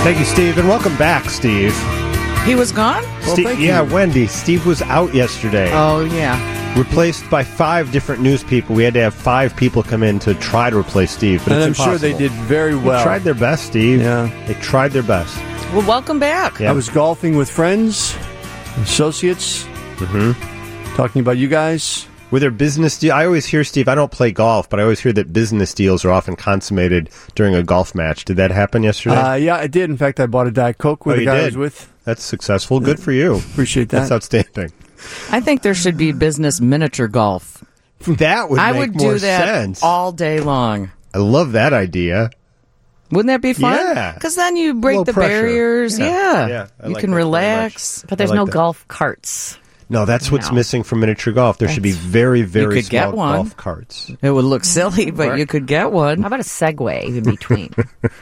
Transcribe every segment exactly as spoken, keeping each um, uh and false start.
Thank you, Steve, and welcome back, Steve. He was gone? Well, Steve, yeah, Wendy. Steve was out yesterday. Oh, yeah. Replaced by five different news people. We had to have five people come in to try to replace Steve, but and it's I'm impossible. sure they did very well. They tried their best, Steve. Yeah. They tried their best. Well, welcome back. Yeah. I was golfing with friends, associates, Mm-hmm. talking about you guys. Were there business deals? I always hear, Steve, I don't play golf, but I always hear that business deals are often consummated during a golf match. Did that happen yesterday? Uh, yeah, I did. In fact, I bought a Diet Coke with Oh, the you guy did? I was with. That's successful. Good for you. Appreciate that. That's outstanding. I think there should be business miniature golf. That would I make would more do that sense. all day long. I love that idea. Wouldn't that be fun? Yeah. Because then you break Low the pressure. barriers. Yeah. Yeah. Yeah, I you like can that very relax. But there's I like no that. golf carts. No, that's what's No. missing from miniature golf. There should be very, very could get small one. golf carts. It would look silly, but you could get one. How about a Segway in between?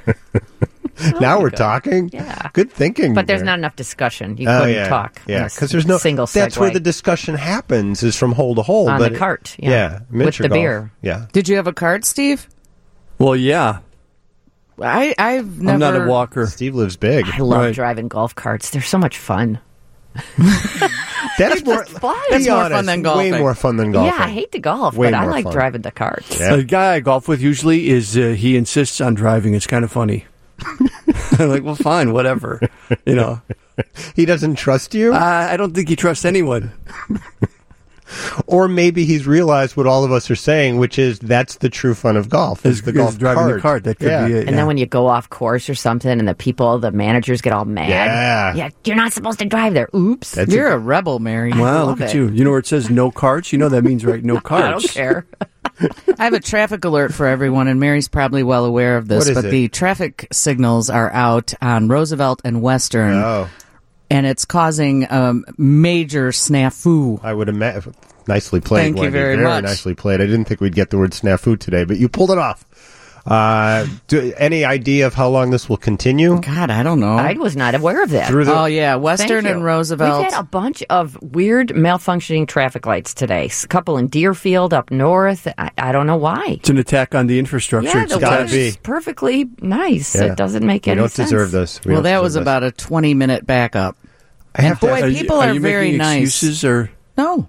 Now we're talking. Yeah. Good thinking. But there's there. not enough discussion. You Oh, couldn't yeah. talk. Yeah, on a because there's no single That's where Segway. the discussion happens is from hole to hole. On but the it- cart, yeah. yeah, With miniature the golf. beer. Yeah. Did you have a cart, Steve? Well, yeah. I, I've never. I'm not a walker. Steve lives big. I love Right. driving golf carts. They're so much fun. That's more fun. be That's more honest, fun than Way golfing. more fun than golfing. Yeah, I hate to golf, Way but I more like fun. driving the carts. Yeah. The guy I golf with usually is uh, he insists on driving. It's kind of funny. I'm like, well, fine, whatever. You know, He doesn't trust you, uh, I don't think he trusts anyone. or maybe he's realized what all of us are saying, which is that's the true fun of golf. Is Is- the is golf driving cart. the cart. That could Yeah. be it. And yeah. then when you go off course or something and the people, the managers get all mad. Yeah. Yeah, you're not supposed to drive there. Oops. That's You're a- a rebel, Mary. Wow, love look at it. you. You know where it says no carts? You know that means, right, no carts. I don't care. I have a traffic alert for everyone, and Mary's probably well aware of this, What is but it? the traffic signals are out on Roosevelt and Western, Oh, and it's causing a um, major snafu. I would imagine. Nicely played, Thank you Wendy. very much. nicely played. I didn't think we'd get the word snafu today, but you pulled it off. Uh, do, any idea of how long this will continue? God, I don't know. I was not aware of that. Through the oh, yeah, Thank Western you. and Roosevelt. We've had a bunch of weird malfunctioning traffic lights today. A couple in Deerfield up north. I, I don't know why. It's an attack on the infrastructure. Yeah, It's the gotta weather's be. perfectly nice. Yeah. It doesn't make We any don't sense. deserve this. We well, don't that deserve was this. about a twenty-minute backup. I have and boy, to, Are you- people are are you very making nice. excuses or No.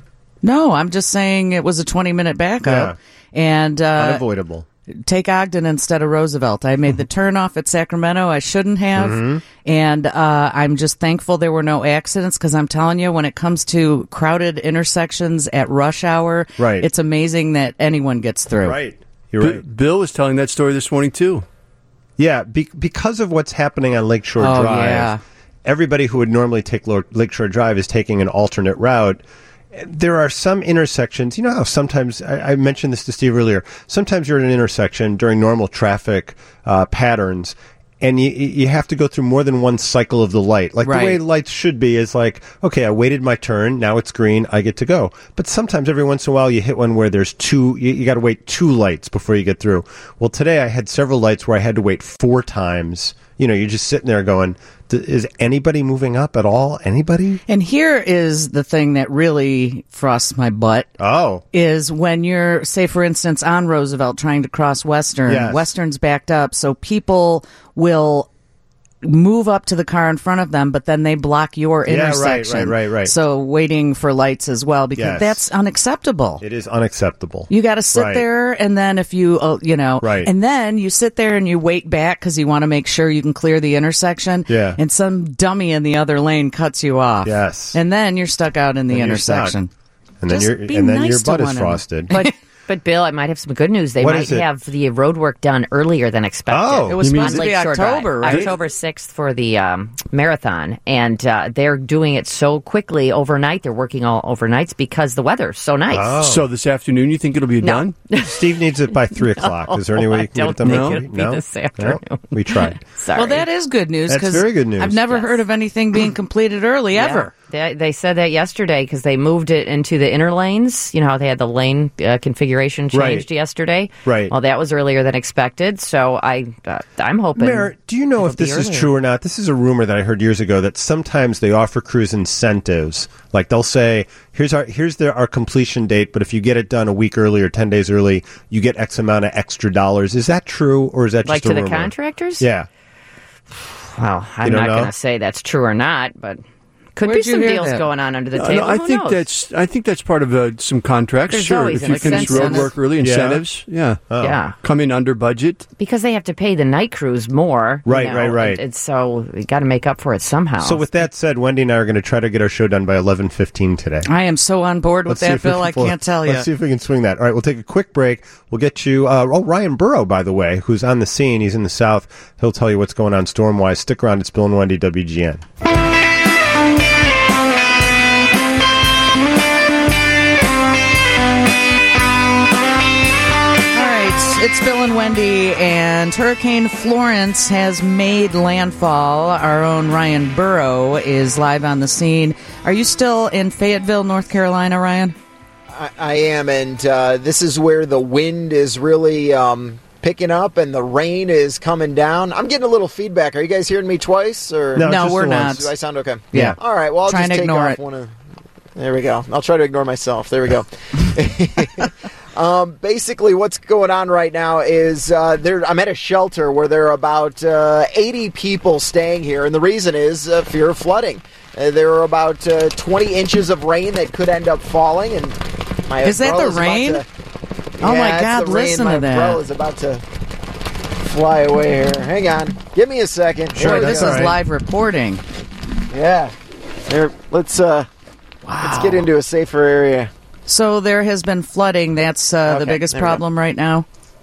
No, I'm just saying it was a twenty-minute backup. And uh, unavoidable. take Ogden instead of Roosevelt. I made the turnoff at Sacramento. I shouldn't have. Mm-hmm. And uh, I'm just thankful there were no accidents because I'm telling you, when it comes to crowded intersections at rush hour, Right. it's amazing that anyone gets through. Right. You're B- right. Bill was telling that story this morning too. Yeah, be- because of what's happening on Lakeshore Oh, Drive, yeah. everybody who would normally take Lo- Lakeshore Drive is taking an alternate route. There are some intersections, you know how sometimes, I, I mentioned this to Steve earlier, sometimes you're at an intersection during normal traffic uh, patterns, and you, you have to go through more than one cycle of the light. Like Right. the way lights should be is like, okay, I waited my turn, now it's green, I get to go. But sometimes every once in a while you hit one where there's two, you, you got to wait two lights before you get through. Well, today I had several lights where I had to wait four times. You know, you're just sitting there going, "D- is anybody moving up at all? Anybody? And here is the thing that really frosts my butt. Oh, Is when you're, say, for instance, on Roosevelt trying to cross Western, Yes. Western's backed up, so people will move up to the car in front of them, but then they block your Yeah, right, intersection. right, right, right. So waiting for lights as well, because Yes. that's unacceptable. it is unacceptable. You got to sit Right. there, and then if you, uh, you know, Right. and then you sit there and you wait back because you want to make sure you can clear the intersection. Yeah. And some dummy in the other lane cuts you off. Yes. And then you're stuck out in the Then you're stuck. intersection. And then Just your be and then nice your to butt is one another. frosted. But but Bill, I might have some good news. They What might is it? have the road work done earlier than expected. Oh. It was You mean- supposed to be Lakeshore Drive. October, right? October sixth for the um, marathon, and uh, they're doing it so quickly overnight. They're working all overnights because the weather's so nice. Oh. So this afternoon, you think it'll be No. done? Steve needs it by three o'clock. Is there any way I you can get it don't done? think by it'll three? be no? this afternoon. No? We tried. Sorry. Well, that is good news. That's 'cause very good news. I've never Yes. heard of anything being completed early, Yeah. ever. They, they said that yesterday because they moved it into the inner lanes. You know how they had the lane uh, configuration changed Right. yesterday? Right. Well, that was earlier than expected. So I, uh, I'm hoping. Merritt, do you know if it'll be this is earlier. true or not? This is a rumor that I heard years ago that sometimes they offer crews incentives. Like they'll say, "Here's our here's their, our completion date, but if you get it done a week early or ten days early, you get X amount of extra dollars." Is that true, or is that just Like a to the rumor? contractors? Yeah. Well, I'm You don't not know? going to say that's true or not, but could Where'd be you some hear deals that? going on under the Uh, table. no, I Who think knows? that's I think that's part of uh, some contracts. There's sure, always if an you finish incentive. road work early, Yeah. incentives, yeah, Oh. Yeah, come in under budget. because they have to pay the night crews more. you Right, know, right, right. And, and so we got to make up for it somehow. So with that said, Wendy and I are going to try to get our show done by eleven fifteen today. I am so on board with Let's see that, if we Bill. can I pull- can't tell you. Let's see if we can swing that. All right, we'll take a quick break. We'll get you. Uh, oh, Ryan Burrow, by the way, who's on the scene. He's in the South. He'll tell you what's going on storm-wise. Stick around. It's Bill and Wendy, W G N. It's Bill and Wendy, and Hurricane Florence has made landfall. Our own Ryan Burrow is live on the scene. Are you still in Fayetteville, North Carolina, Ryan? I, I am, and uh, this is where the wind is really um, picking up and the rain is coming down. I'm getting a little feedback. Are you guys hearing me twice? Or No, No, just we're the not. once. do I sound okay? Yeah. All right. Well, I'll Try just and take ignore off it. one of. There we go. I'll try to ignore myself. There we go. Um, basically, what's going on right now is uh, there. I'm at a shelter where there are about uh, eighty people staying here, and the reason is uh, fear of flooding. Uh, there are about uh, twenty inches of rain that could end up falling, and my Is that the umbrella's about rain? to- Oh, my Yeah, it's God, the rain. listen my to that. umbrella's about to fly away here. Hang on, give me a second. Sure, Here we This go. is all right. live reporting. Yeah. There. Let's uh. Let's get into a safer area. So there has been flooding. That's uh, the Okay, biggest there we go. problem right now.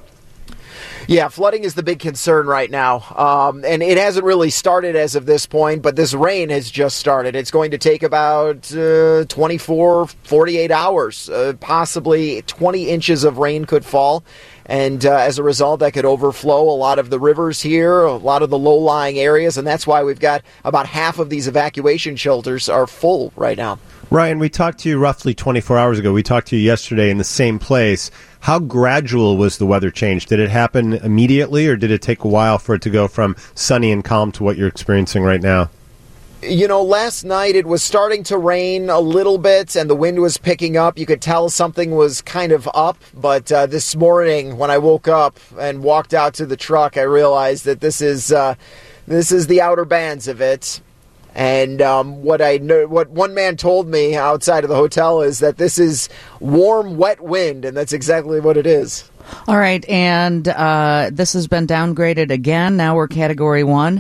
Yeah, flooding is the big concern right now. Um, and it hasn't really started as of this point, but this rain has just started. It's going to take about uh, twenty-four, forty-eight hours. Uh, possibly twenty inches of rain could fall. And uh, as a result, that could overflow a lot of the rivers here, a lot of the low-lying areas. And that's why we've got about half of these evacuation shelters are full right now. Ryan, we talked to you roughly twenty-four hours ago. We talked to you yesterday in the same place. How gradual was the weather change? Did it happen immediately, or did it take a while for it to go from sunny and calm to what you're experiencing right now? You know, last night it was starting to rain a little bit and the wind was picking up. You could tell something was kind of up. But uh, this morning when I woke up and walked out to the truck, I realized that this is uh, this is the outer bands of it. And um, what I know, what one man told me outside of the hotel is that this is warm, wet wind, and that's exactly what it is. All right, and uh, this has been downgraded again. Now we're Category one.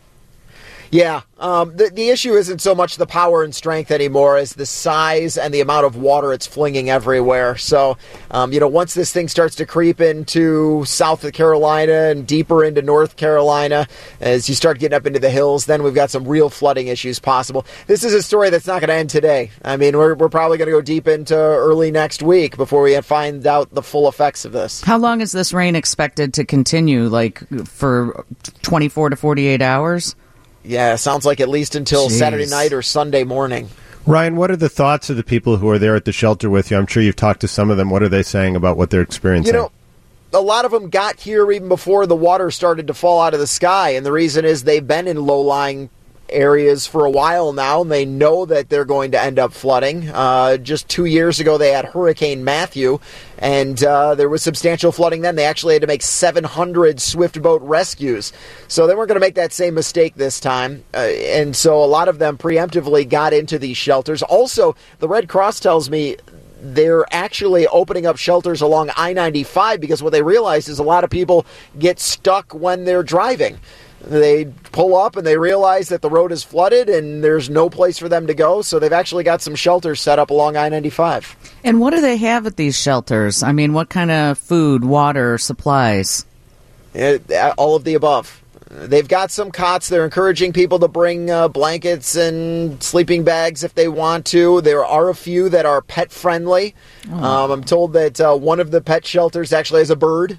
Yeah, um, the, the issue isn't so much the power and strength anymore as the size and the amount of water it's flinging everywhere. So, um, you know, once this thing starts to creep into South Carolina and deeper into North Carolina, as you start getting up into the hills, then we've got some real flooding issues possible. This is a story that's not going to end today. I mean, we're, we're probably going to go deep into early next week before we find out the full effects of this. How long is this rain expected to continue, like for twenty-four to forty-eight hours? Yeah, sounds like at least until Jeez. Saturday night or Sunday morning. Ryan, what are the thoughts of the people who are there at the shelter with you? I'm sure you've talked to some of them. What are they saying about what they're experiencing? You know, a lot of them got here even before the water started to fall out of the sky, and the reason is they've been in low-lying areas for a while now, and they know that they're going to end up flooding. Uh, just two years ago, they had Hurricane Matthew, and uh, there was substantial flooding then. They actually had to make seven hundred swift boat rescues. So they weren't going to make that same mistake this time. Uh, and so a lot of them preemptively got into these shelters. Also, the Red Cross tells me they're actually opening up shelters along I ninety-five because what they realize is a lot of people get stuck when they're driving. They pull up and they realize that the road is flooded and there's no place for them to go, so they've actually got some shelters set up along I ninety-five. And what do they have at these shelters? I mean, what kind of food, water, supplies? It, all of the above. They've got some cots. They're encouraging people to bring uh, blankets and sleeping bags if they want to. There are a few that are pet-friendly. Oh. Um, I'm told that uh, one of the pet shelters actually has a bird.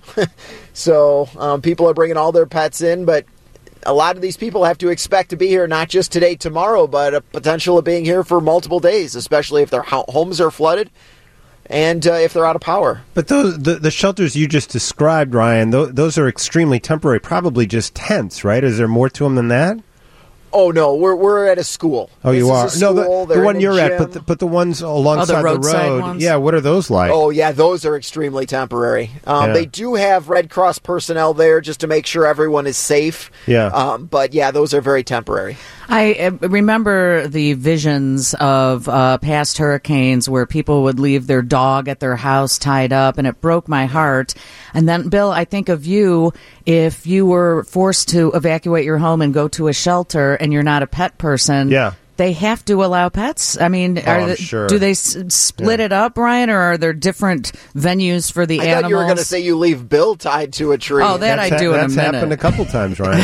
so um, people are bringing all their pets in, but a lot of these people have to expect to be here not just today, tomorrow, but a potential of being here for multiple days, especially if their ho- homes are flooded and uh, if they're out of power. But those the, the shelters you just described, Ryan, th- those are extremely temporary, probably just tents, right? Is there more to them than that? Oh no, we're we're at a school. Oh, This you are is a no school. the, They're the one in a you're at, gym. but the, but the ones alongside the roadside road. ones? Yeah, what are those like? Oh yeah, those are extremely temporary. Um, Yeah. They do have Red Cross personnel there just to make sure everyone is safe. Yeah. Um, but yeah, those are very temporary. I uh, remember the visions of uh, past hurricanes where people would leave their dog at their house tied up, and it broke my heart. And then, Bill, I think of you if you were forced to evacuate your home and go to a shelter and you're not a pet person. Yeah. They have to allow pets. I mean, are I'm the, sure. do they s- split Yeah. it up, Ryan, or are there different venues for the I animals? thought you were going to say you leave Bill tied to a tree. Oh, that That's I do in a That's minute. happened a couple times, Ryan.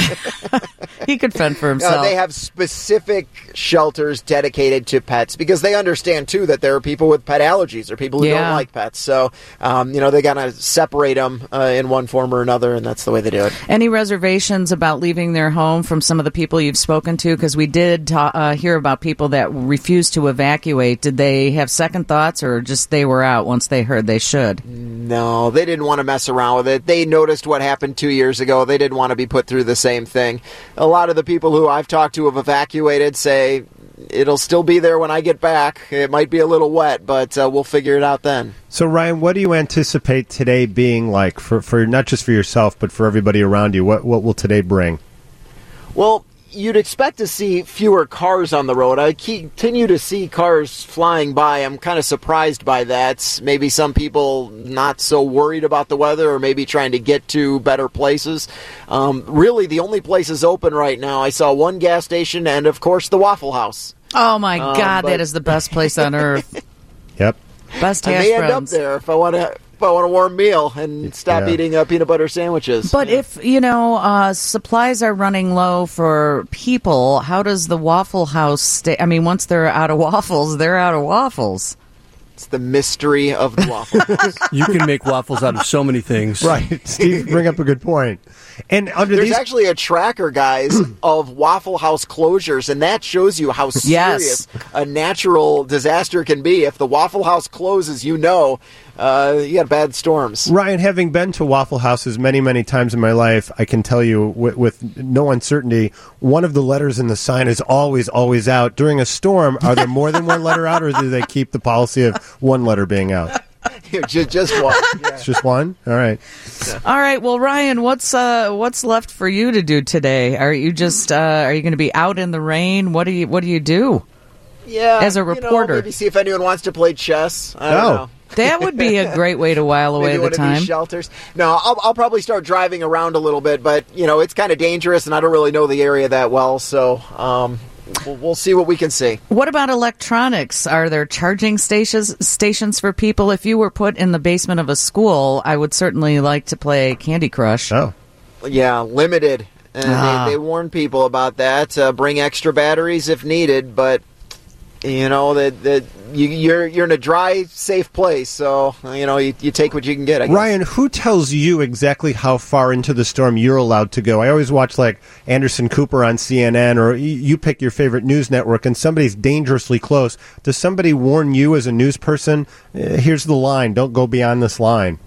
He could fend for Uh, himself. they have specific shelters dedicated to pets because they understand too that there are people with pet allergies or people who Yeah. don't like pets. So, um, you know, they gotta separate them uh, in one form or another, and that's the way they do it. Any reservations about leaving their home from some of the people you've spoken to? Because we did ta- uh, hear about people that refused to evacuate. Did they have second thoughts, or just they were out once they heard they should? No, they didn't want to mess around with it. They noticed what happened two years ago. They didn't want to be put through the same thing. A lot of the people who I've talked to have evacuated say it'll still be there when I get back. It might be a little wet, but uh, we'll figure it out then. So, Ryan, what do you anticipate today being like for, for not just for yourself, but for everybody around you? What what will today bring? Well, you'd expect to see fewer cars on the road. I continue to see cars flying by. I'm kind of surprised by that. Maybe some people not so worried about the weather or maybe trying to get to better places. Um, really, the only places open right now, I saw one gas station and, of course, the Waffle House. Oh, my Um, God, but- that is the best place on earth. Yep. Best I hash may end up browns. there if I want to. If I want a warm meal and stop Yeah. eating uh, peanut butter sandwiches. But if, you know, uh, supplies are running low for people, how does the Waffle House stay? I mean, once they're out of waffles, they're out of waffles. It's the mystery of the Waffle House. You can make waffles out of so many things. Right. Steve, bring up a good point. And under There's these, actually a tracker, guys, of Waffle House closures, and that shows you how serious Yes. a natural disaster can be. If the Waffle House closes, you know uh, you got bad storms. Ryan, having been to Waffle Houses many, many times in my life, I can tell you with, with no uncertainty, one of the letters in the sign is always, always out. During a storm, are there more than one letter out, or do they keep the policy of one letter being out? just, just one. It's just one? All right. All right. Well, Ryan, what's uh, what's left for you to do today? Are you just uh, are you going to be out in the rain? What do you What do you do? Yeah, As a you know, reporter. maybe see if anyone wants to play chess. I don't Oh. know. That would be a great way to while away Maybe the one of time. these shelters. No, I'll, I'll probably start driving around a little bit, but you know it's kind of dangerous, and I don't really know the area that well, so um, we'll, we'll see what we can see. What about electronics? Are there charging stations stations for people? If you were put in the basement of a school, I would certainly like to play Candy Crush. Oh. Yeah, limited. And Ah. they, they warn people about that. Uh, bring extra batteries if needed, but you know that that you, you're you're in a dry, safe place, so you know you, you take what you can get. I guess. Ryan, who tells you exactly how far into the storm you're allowed to go? I always watch like Anderson Cooper on C N N, or y- you pick your favorite news network, and somebody's dangerously close. Does somebody warn you as a news person? "Eh, here's the line. Don't go beyond this line.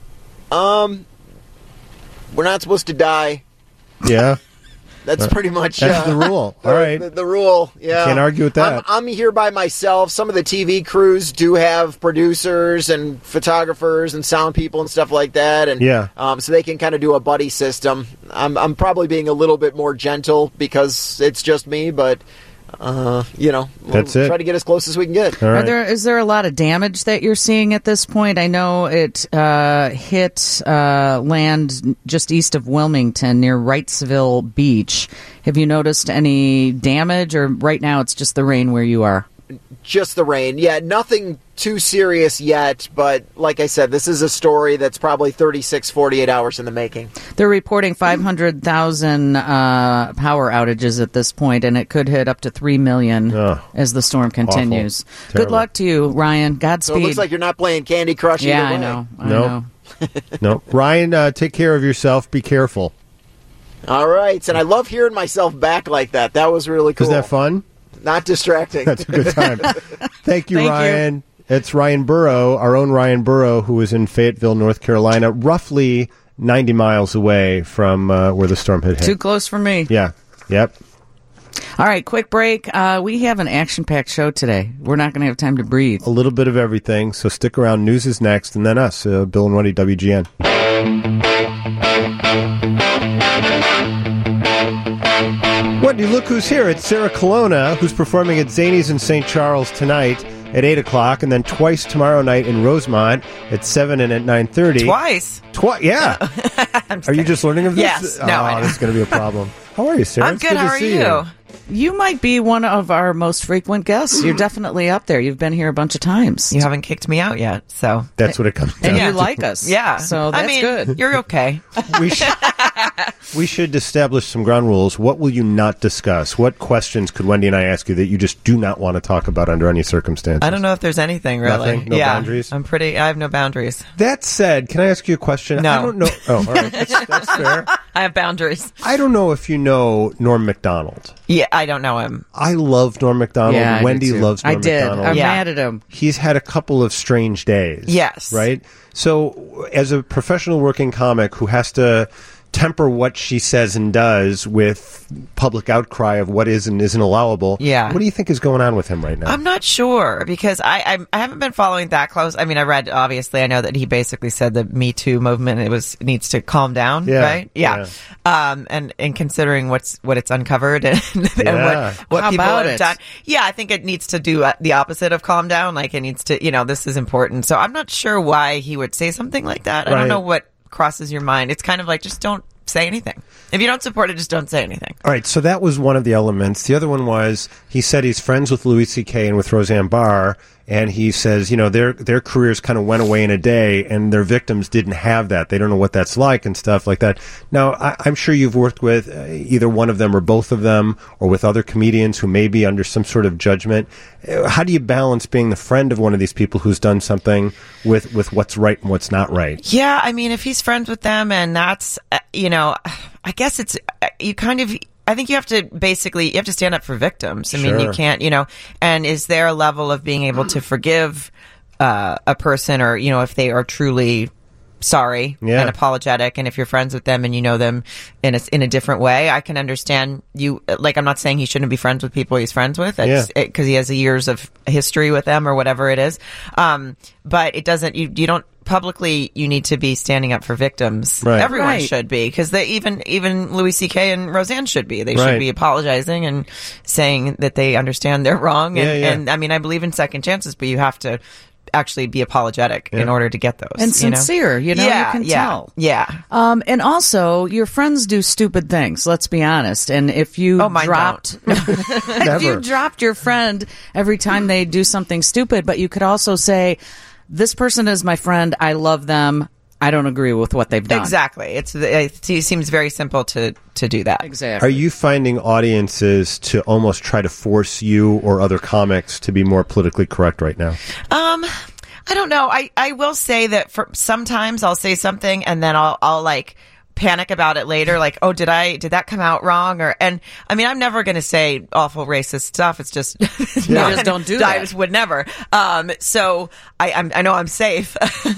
Um, we're not supposed to die. Yeah. That's pretty much That's uh, the rule. All the- right. The, the rule. Yeah, Can't argue with that. I'm, I'm here by myself. Some of the T V crews do have producers and photographers and sound people and stuff like that, and Yeah. um, so they can kind of do a buddy system. I'm I'm probably being a little bit more gentle because it's just me, but uh, you know, we'll That's it. try to get as close as we can get. All Are right. there is there a lot of damage that you're seeing at this point? I know it uh, hit uh, land just east of Wilmington near Wrightsville Beach. Have you noticed any damage, or right now it's just the rain where you are? Just the rain. Yeah, nothing too serious yet, but like I said, this is a story that's probably thirty-six, forty-eight hours in the making. They're reporting five hundred thousand uh, power outages at this point, and it could hit up to three million Ugh. as the storm continues. Good Terrible. luck to you, Ryan. So Godspeed. it looks like you're not playing Candy Crush either yeah, way. I know. I No. know. No. Ryan, uh, take care of yourself. Be careful. All right, and I love hearing myself back like that. That was really cool. Isn't that fun? Not distracting. That's a good time. Thank you, Thank you. Ryan. It's Ryan Burrow, our own Ryan Burrow, who is in Fayetteville, North Carolina, roughly ninety miles away from uh, where the storm had hit. Too close for me. Yeah. Yep. All right, quick break. Uh, we have an action-packed show today. We're not going to have time to breathe. A little bit of everything, so stick around. News is next, and then us, uh, Bill and Wendy, W G N. Wendy, look who's here. It's Sarah Colonna, who's performing at Zanies in Saint Charles tonight at eight o'clock, and then twice tomorrow night in Rosemont at seven and at nine thirty. Twice? Twice, yeah. Are you just learning of this? Yes. Oh, No, I know. this is going to be a problem. How are you, Sarah? I'm It's good. to How are see you? You might be one of our most frequent guests. You're definitely up there. You've been here a bunch of times. You haven't kicked me out yet, so. That's what it comes down And to. you like us. Yeah. So that's I mean, good. You're okay. We should, we should establish some ground rules. What will you not discuss? What questions could Wendy and I ask you that you just do not want to talk about under any circumstances? I don't know if there's anything really. Nothing? No yeah. boundaries? I'm pretty, I have no boundaries. That said, can I ask you a question? No. I don't know. Oh, all right. That's, that's fair. I have boundaries. I don't know if you know Norm Macdonald. Yeah, I don't know him. I love Norm Macdonald. Yeah, I do Wendy too. loves Norm I did. Macdonald. I'm Yeah. mad at him. He's had a couple of strange days. Yes. Right? So, as a professional working comic who has to temper what she says and does with public outcry of what is and isn't allowable, Yeah. what do you think is going on with him right now? I'm not sure because I, I I haven't been following that close. I mean, I read obviously. I know that he basically said the Me Too movement it was needs to calm down, Yeah, right? Yeah. Um, and and considering what's what it's uncovered and, and Yeah. what what How people about have it? done, yeah, I think it needs to do uh, the opposite of calm down. Like it needs to, you know, this is important. So I'm not sure why he would say something like that. I Right. don't know what crosses your mind. It's kind of like just don't say anything. If you don't support it, just don't say anything. All right, so that was one of the elements. The other one was he said he's friends with Louis C K and with Roseanne Barr, and he says, you know, their their careers kind of went away in a day, and their victims didn't have that. They don't know what that's like and stuff like that. Now, I, I'm sure you've worked with uh, either one of them or both of them, or with other comedians who may be under some sort of judgment. Uh, How do you balance being the friend of one of these people who's done something with, with what's right and what's not right? Yeah, I mean, if he's friends with them and that's, uh, you know, I guess it's, uh, you kind of, I think you have to basically, you have to stand up for victims. I mean, Sure. you can't, you know, and is there a level of being able to forgive uh, a person or, you know, if they are truly sorry Yeah. and apologetic, and if you're friends with them and you know them in a, in a different way, I can understand you. Like, I'm not saying he shouldn't be friends with people he's friends with, because Yeah. he has years of history with them or whatever it is. Um, but it doesn't. You you don't publicly. You need to be standing up for victims. Right. Everyone Right. should be, because they even even Louis C K and Roseanne should be. They Right. should be apologizing and saying that they understand they're wrong. And, Yeah, yeah. and I mean, I believe in second chances, but you have to actually be apologetic in Yeah. order to get those. And you know? sincere, you know, you yeah, can yeah, tell. Yeah. Um, and also, your friends do stupid things. Let's be honest. And if you Oh, mine dropped, if Never. you dropped your friend every time they do something stupid, but you could also say, "This person is my friend. I love them. I don't agree with what they've done." Exactly. It's it seems very simple to to do that. Exactly. Are you finding audiences to almost try to force you or other comics to be more politically correct right now? Um, I don't know. I, I will say that for sometimes I'll say something and then I'll I'll like panic about it later. Like, oh, did I did that come out wrong? Or and I mean, I'm never going to say awful racist stuff. It's just Yeah. You just don't do I that. just would never. Um, so I I'm, I know I'm safe,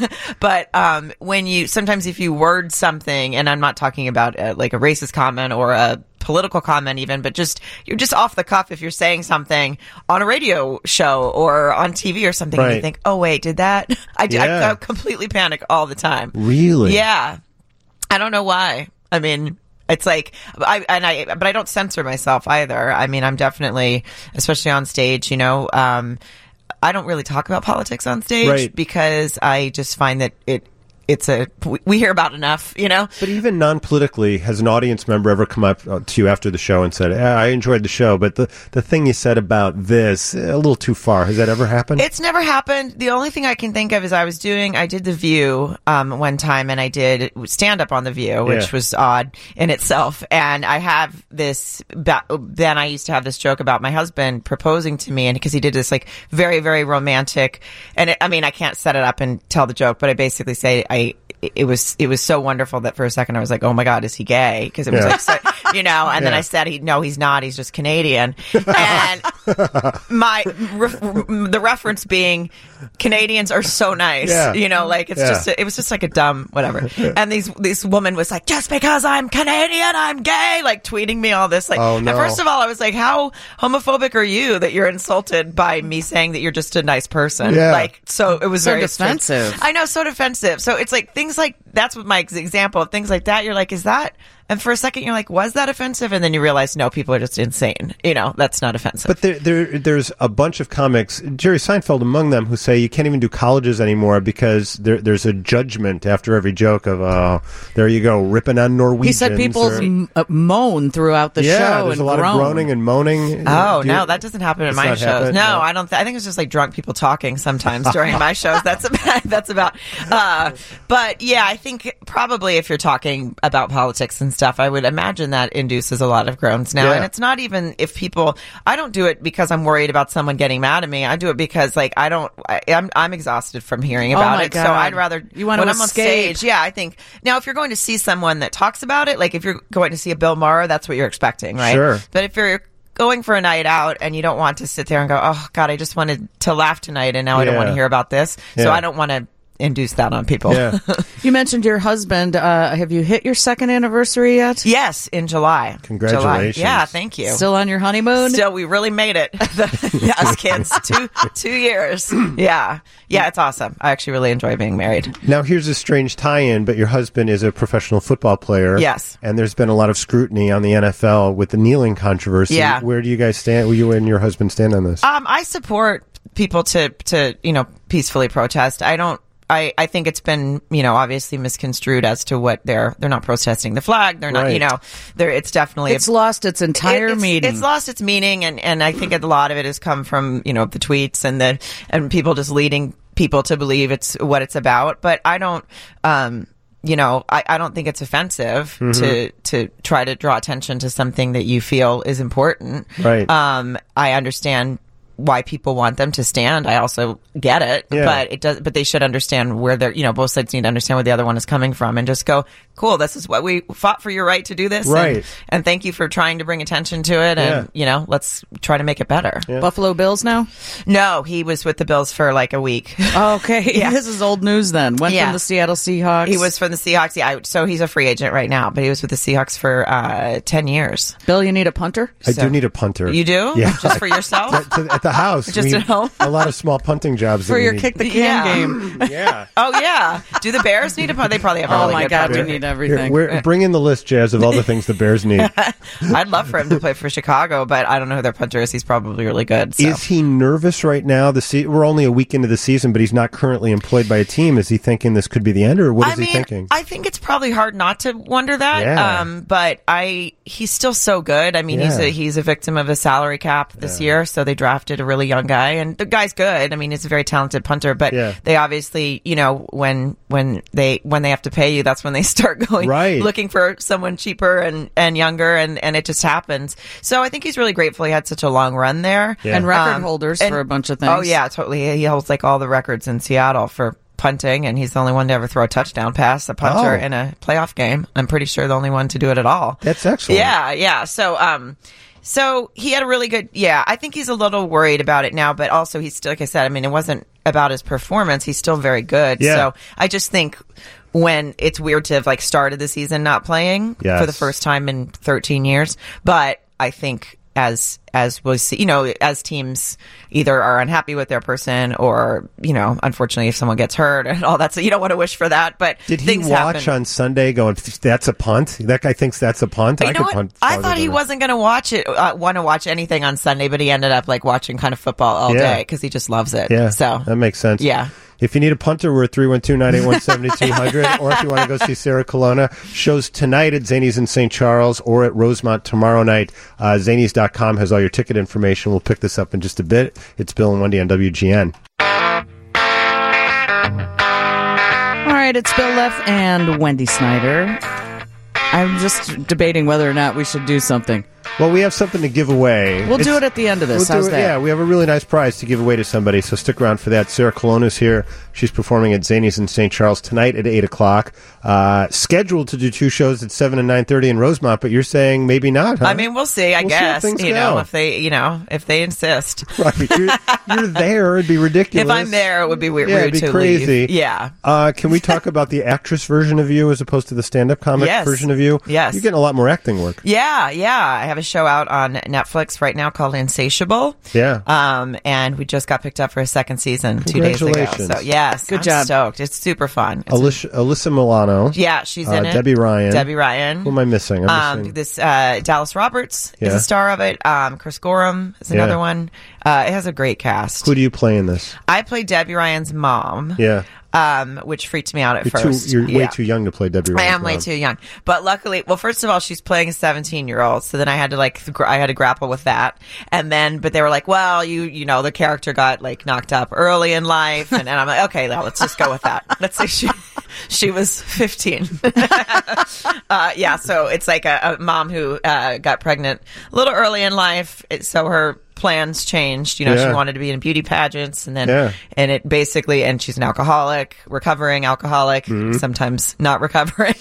but um, when you sometimes if you word something, and I'm not talking about uh, like a racist comment or a political comment even, but just you're just off the cuff if you're saying something on a radio show or on T V or something, and Right. you think, oh wait, did that? I, Yeah. I, I completely panic all the time. Really? Yeah, I don't know why. I mean, it's like I and I, but I don't censor myself either. I mean, I'm definitely, especially on stage, you know, um, I don't really talk about politics on stage Right. because I just find that it. It's a we hear about enough, you know. But even non-politically, has an audience member ever come up uh, to you after the show and said, yeah, I enjoyed the show, but the, the thing you said about this, eh, a little too far. Has that ever happened? It's never happened. The only thing I can think of is I was doing, I did The View um, one time, and I did stand up on The View, which Yeah. was odd in itself. And I have this, ba- then I used to have this joke about my husband proposing to me, and because he did this like very, very romantic, and it, I mean, I can't set it up and tell the joke, but I basically say, I, it was, it was so wonderful that for a second I was like, oh my God, is he gay? Because it was Yeah. like, so, you know, and Yeah. then I said, he, no, he's not. He's just Canadian. And my re- the reference being Canadians are so nice, Yeah. you know, like it's Yeah. just, it was just like a dumb whatever. And these, this woman was like, just because I'm Canadian, I'm gay, like tweeting me all this. Like, Oh, no. and first of all, I was like, how homophobic are you that you're insulted by me saying that you're just a nice person? Yeah. Like, so it was So very defensive. strange. I know, so defensive. So it's like things like, that's what my ex- example of things like that. You're like, is that, and for a second you're like, was that offensive? And then you realize, no, people are just insane. You know, that's not offensive. But there, there, there's a bunch of comics, Jerry Seinfeld among them, who say you can't even do colleges anymore because there, there's a judgment after every joke of, oh, there you go, ripping on Norwegians. He said people or- m- uh, moan throughout the yeah, show. there's and a lot groan. of groaning and moaning. Oh, Do you- no, that doesn't happen in Does my not shows. happen? No, No. I don't. Th- I think it's just like drunk people talking sometimes during my shows. That's about. That's about. Uh, but yeah, I think probably if you're talking about politics and stuff, I would imagine that induces a lot of groans now. Yeah. And it's not even if people. I don't do it because I'm worried about someone getting mad at me. I do it because like I don't. I, I'm I'm exhausted from hearing Oh about my it. So God. I'd rather You want when to I'm on escape. stage. Yeah, I think now if you're going to see someone that talks about it, like if you're going to see a Bill Maher, that's what you're expecting, right? Sure. But if you're going for a night out and you don't want to sit there and go, oh God, I just wanted to laugh tonight and now I don't Yeah. want to hear about this. So Yeah. I don't want to induce that on people. Yeah. You mentioned your husband. Uh, have you hit your second anniversary yet? Yes, in July. Congratulations. July. Yeah, thank you. Still on your honeymoon? Still, we really made it. Yes, kids. Two two years. Yeah. Yeah, it's awesome. I actually really enjoy being married. Now, here's a strange tie-in, but your husband is a professional football player. Yes. And there's been a lot of scrutiny on the N F L with the kneeling controversy. Yeah. Where do you guys stand? Will you and your husband stand on this? Um, I support people to, to, you know, peacefully protest. I don't, I, I think it's been, you know, obviously misconstrued as to what they're, they're not protesting the flag. They're not, Right. you know, they're, it's definitely, It's lost its entire It- it's, meaning. It's lost its meaning, and, and I think a lot of it has come from, you know, the tweets and the and people just leading people to believe it's what it's about. But I don't, um, you know, I, I don't think it's offensive Mm-hmm. to to try to draw attention to something that you feel is important. Right. Um, I understand why people want them to stand. I also get it, Yeah. but it does. But they should understand where they're. You know, both sides need to understand where the other one is coming from, and just go, cool. This is what we fought for your right to do this, Right. And, and thank you for trying to bring attention to it, and Yeah. you know, let's try to make it better. Buffalo Bills now? No, he was with the Bills for like a week. Okay. Yeah. This is old news then. Went Yeah. from the Seattle Seahawks. He was from the Seahawks. Yeah, so he's a free agent right now, but he was with the Seahawks for uh, ten years. Bill, you need a punter? I so- do need a punter. You do? Yeah. Just for yourself? At, to- at the house. Just we at home? A lot of small punting jobs. that For we your need. kick the can Yeah. game. Yeah. Oh yeah. Do the Bears need a punt? They probably have. A Oh really my good God, punter. we need Here, everything. we're, bring in the list, Jazz, of all the things the Bears need. I'd love for him to play for Chicago, but I don't know who their punter is. He's probably really good. So. Is he nervous right now? The se- We're only a week into the season, but he's not currently employed by a team. Is he thinking this could be the end, or what is I he mean, thinking? I think it's probably hard not to wonder that. Yeah. Um, but I, he's still so good. I mean, he's Yeah. a he's a victim of a salary cap this year, so they drafted a really young guy, and the guy's good. I mean, he's a very talented punter, but Yeah. they obviously, you know, when when they when they have to pay you, that's when they start going Right. looking for someone cheaper and and younger, and and it just happens. So I think he's really grateful he had such a long run there, Yeah. And record Um, holders and- for a bunch of things. Oh yeah, totally. He holds like all the records in Seattle for punting, and he's the only one to ever throw a touchdown pass, a punter Oh. in a playoff game. I'm pretty sure the only one to do it at all. That's excellent. Yeah, yeah. So, um, so he had a really good. Yeah, I think he's a little worried about it now, but also he's still, like I said, I mean, it wasn't about his performance. He's still very good. Yeah. So I just think when it's weird to have like started the season not playing Yes. for the first time in thirteen years, but I think as as we'll see, you know, as teams either are unhappy with their person or, you know, unfortunately if someone gets hurt and all that, so you don't want to wish for that. But Did he things watch happen. on Sunday going, that's a punt? That guy thinks that's a punt? You I know could what? punt I farther thought he than that. wasn't going to watch it, uh, want to watch anything on Sunday, but he ended up like watching kind of football all Yeah. day because he just loves it. Yeah, So that makes sense. Yeah. If you need a punter, we're at three one two, nine eight one, seven two zero zero. Or if you want to go see Sarah Colonna, shows tonight at Zanies in Saint Charles or at Rosemont tomorrow night. Uh, Zanies dot com has all your ticket information. We'll pick this up in just a bit. It's Bill and Wendy on W G N. All right, it's Bill Leff and Wendy Snyder. I'm just debating whether or not we should do something. Well, we have something to give away. We'll do It's- it at the end of this. We'll do How's it- that? Yeah, we have a really nice prize to give away to somebody, so stick around for that. Sarah Colonna's here. She's performing at Zanies in Saint Charles tonight at eight o'clock. Uh, scheduled to do two shows at seven and nine thirty in Rosemont, but you're saying maybe not, huh? I mean, we'll see. I We'll see how guess things you go. know if they, you know, if they insist. Right. You're, you're there. It'd be ridiculous. If I'm there, it would be weird Yeah, it'd be to crazy. leave. Yeah. Uh, can we talk about the actress version of you as opposed to the stand-up comic Yes. version of you? Yes. You're getting a lot more acting work. Yeah, yeah. I have a show out on Netflix right now called Insatiable. Yeah. Um, and we just got picked up for a second season two days ago. Congratulations. So yes, Good I'm job. stoked. It's super fun. It's Alyssa, Alyssa Milano. yeah, she's uh, in it. Debbie Ryan. Debbie Ryan. Who am I missing? I'm Um, missing. this uh, Dallas Roberts is Yeah. a star of it. Um, Chris Gorham is another Yeah. one. Uh, it has a great cast. Who do you play in this? I play Debbie Ryan's mom. Yeah. Um, which freaked me out at You're, first. too, you're way Yeah. too young to play Debbie I Ryan's am way mom. too young, but luckily, well, first of all, she's playing a seventeen-year-old, so then I had to like, th- I had to grapple with that, and then, but they were like, well, you, you know, the character got like knocked up early in life, and, and I'm like, okay, well, let's just go with that. Let's say she, she was fifteen. uh, yeah, so it's like a, a mom who uh, got pregnant a little early in life, it, so her plans changed. You know, Yeah. she wanted to be in beauty pageants, and then, Yeah. and it basically, and she's an alcoholic, recovering alcoholic, Mm-hmm. sometimes not recovering.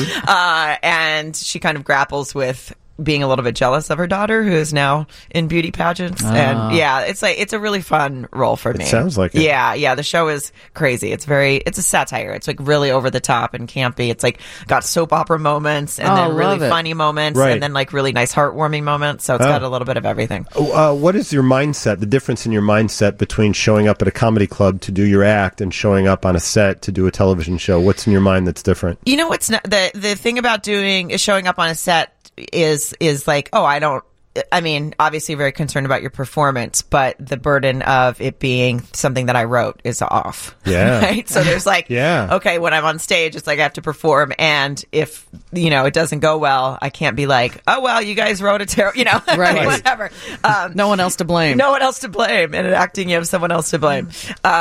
Uh, and she kind of grapples with being a little bit jealous of her daughter, who is now in beauty pageants. And yeah, it's like, it's a really fun role for me. sounds like it. Yeah, yeah. The show is crazy. It's very, it's a satire. It's like really over the top and campy. It's like got soap opera moments and Oh, then really love it. funny moments Right. and then like really nice heartwarming moments. So it's Oh. got a little bit of everything. Uh, what is your mindset, the difference in your mindset between showing up at a comedy club to do your act and showing up on a set to do a television show? What's in your mind that's different? You know what's not, the the thing about doing is showing up on a set is is like, oh, I don't I mean, obviously very concerned about your performance, but the burden of it being something that I wrote is off. Yeah. Right? So there's like, Yeah. okay, when I'm on stage, it's like I have to perform. And if, you know, it doesn't go well, I can't be like, oh, well, you guys wrote a terrible, you know, Right. whatever. Um, No one else to blame. no one else to blame. And in acting, you have someone else to blame. Uh,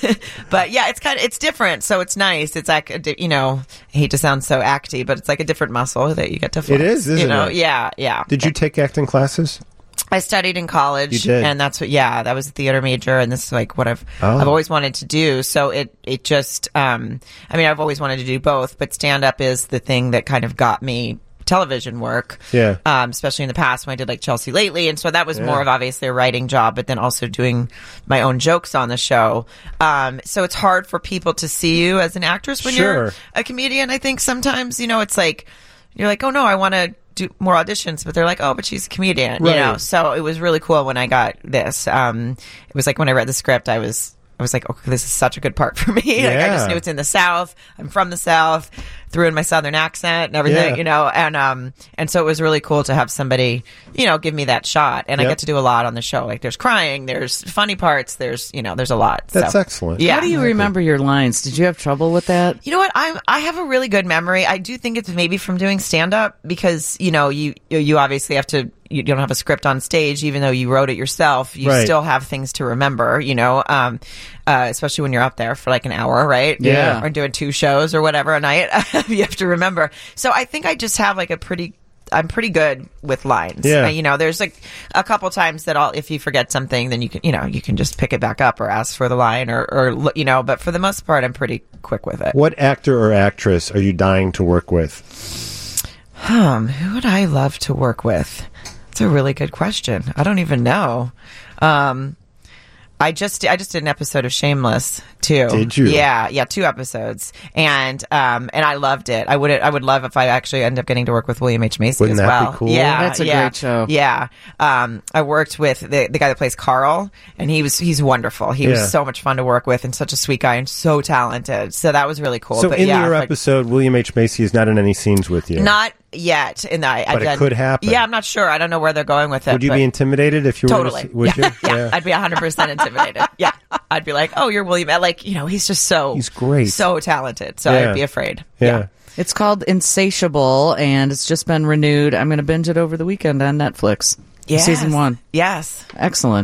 but yeah, it's kind of, it's different. So it's nice. It's like, a di- you know, I hate to sound so acty, but it's like a different muscle that you get to flex. It is, isn't you know? it? Yeah, yeah. Did you take acting classes? I studied in college, You did? and that's what. Yeah, that was a theater major, and this is like what I've Oh. I've always wanted to do. So it it just, um, I mean, I've always wanted to do both, but stand up is the thing that kind of got me television work. Yeah. Um, especially in the past when I did like Chelsea Lately, and so that was more of obviously a writing job, but then also doing my own jokes on the show. Um, so it's hard for people to see you as an actress when Sure. you're a comedian. I think sometimes, you know, it's like you're like, oh no, I want to do more auditions, but they're like, oh, but she's a comedian, Right. you know. So it was really cool when I got this. Um, it was like when I read the script, I was. I was like, okay, this is such a good part for me. Like, I Yeah. just knew it's in the South. I'm from the South. Threw in my Southern accent and everything, Yeah. you know, and um, and so it was really cool to have somebody, you know, give me that shot. And I Yep. get to do a lot on the show. Like, there's crying, there's funny parts, there's, you know, there's a lot. That's So, excellent. Yeah. How do you remember your lines? Did you have trouble with that? You know what? I I have a really good memory. I do think it's maybe from doing stand up because, you know, you you obviously have to, you don't have a script on stage, even though you wrote it yourself. You Right. still have things to remember, you know, um, uh, especially when you're up there for like an hour, right? Yeah. Or doing two shows or whatever a night. You have to remember. So I think I just have like a pretty, I'm pretty good with lines. Yeah. Uh, you know, there's like a couple times that I'll, if you forget something, then you can, you know, you can just pick it back up or ask for the line or, or, you know, but for the most part, I'm pretty quick with it. What actor or actress are you dying to work with? Um, who would I love to work with? It's a really good question. I don't even know. Um, I just I just did an episode of Shameless too. Did you? Yeah, yeah, two episodes, and um, and I loved it. I would I would love if I actually end up getting to work with William H Macy Wouldn't as that be well. cool? Yeah, That's a yeah, great show. Yeah, um, I worked with the the guy that plays Carl, and he was he's wonderful. He Yeah. was so much fun to work with, and such a sweet guy, and so talented. So that was really cool. So but in yeah, your like- episode, William H. Macy is not in any scenes with you. not yet. In the, I, But I've it done- could happen. Yeah, I'm not sure. I don't know where they're going with it. Would you but be intimidated if you were? totally? To see, would yeah. you? yeah, I'd be one hundred percent intimidated. Yeah, I'd be like, "Oh, you're William." Like, you know, he's just so He's great. so talented. So Yeah. I'd be afraid. Yeah. It's called Insatiable, and it's just been renewed. I'm going to binge it over the weekend on Netflix. Yes. Season one. Yes. Excellent.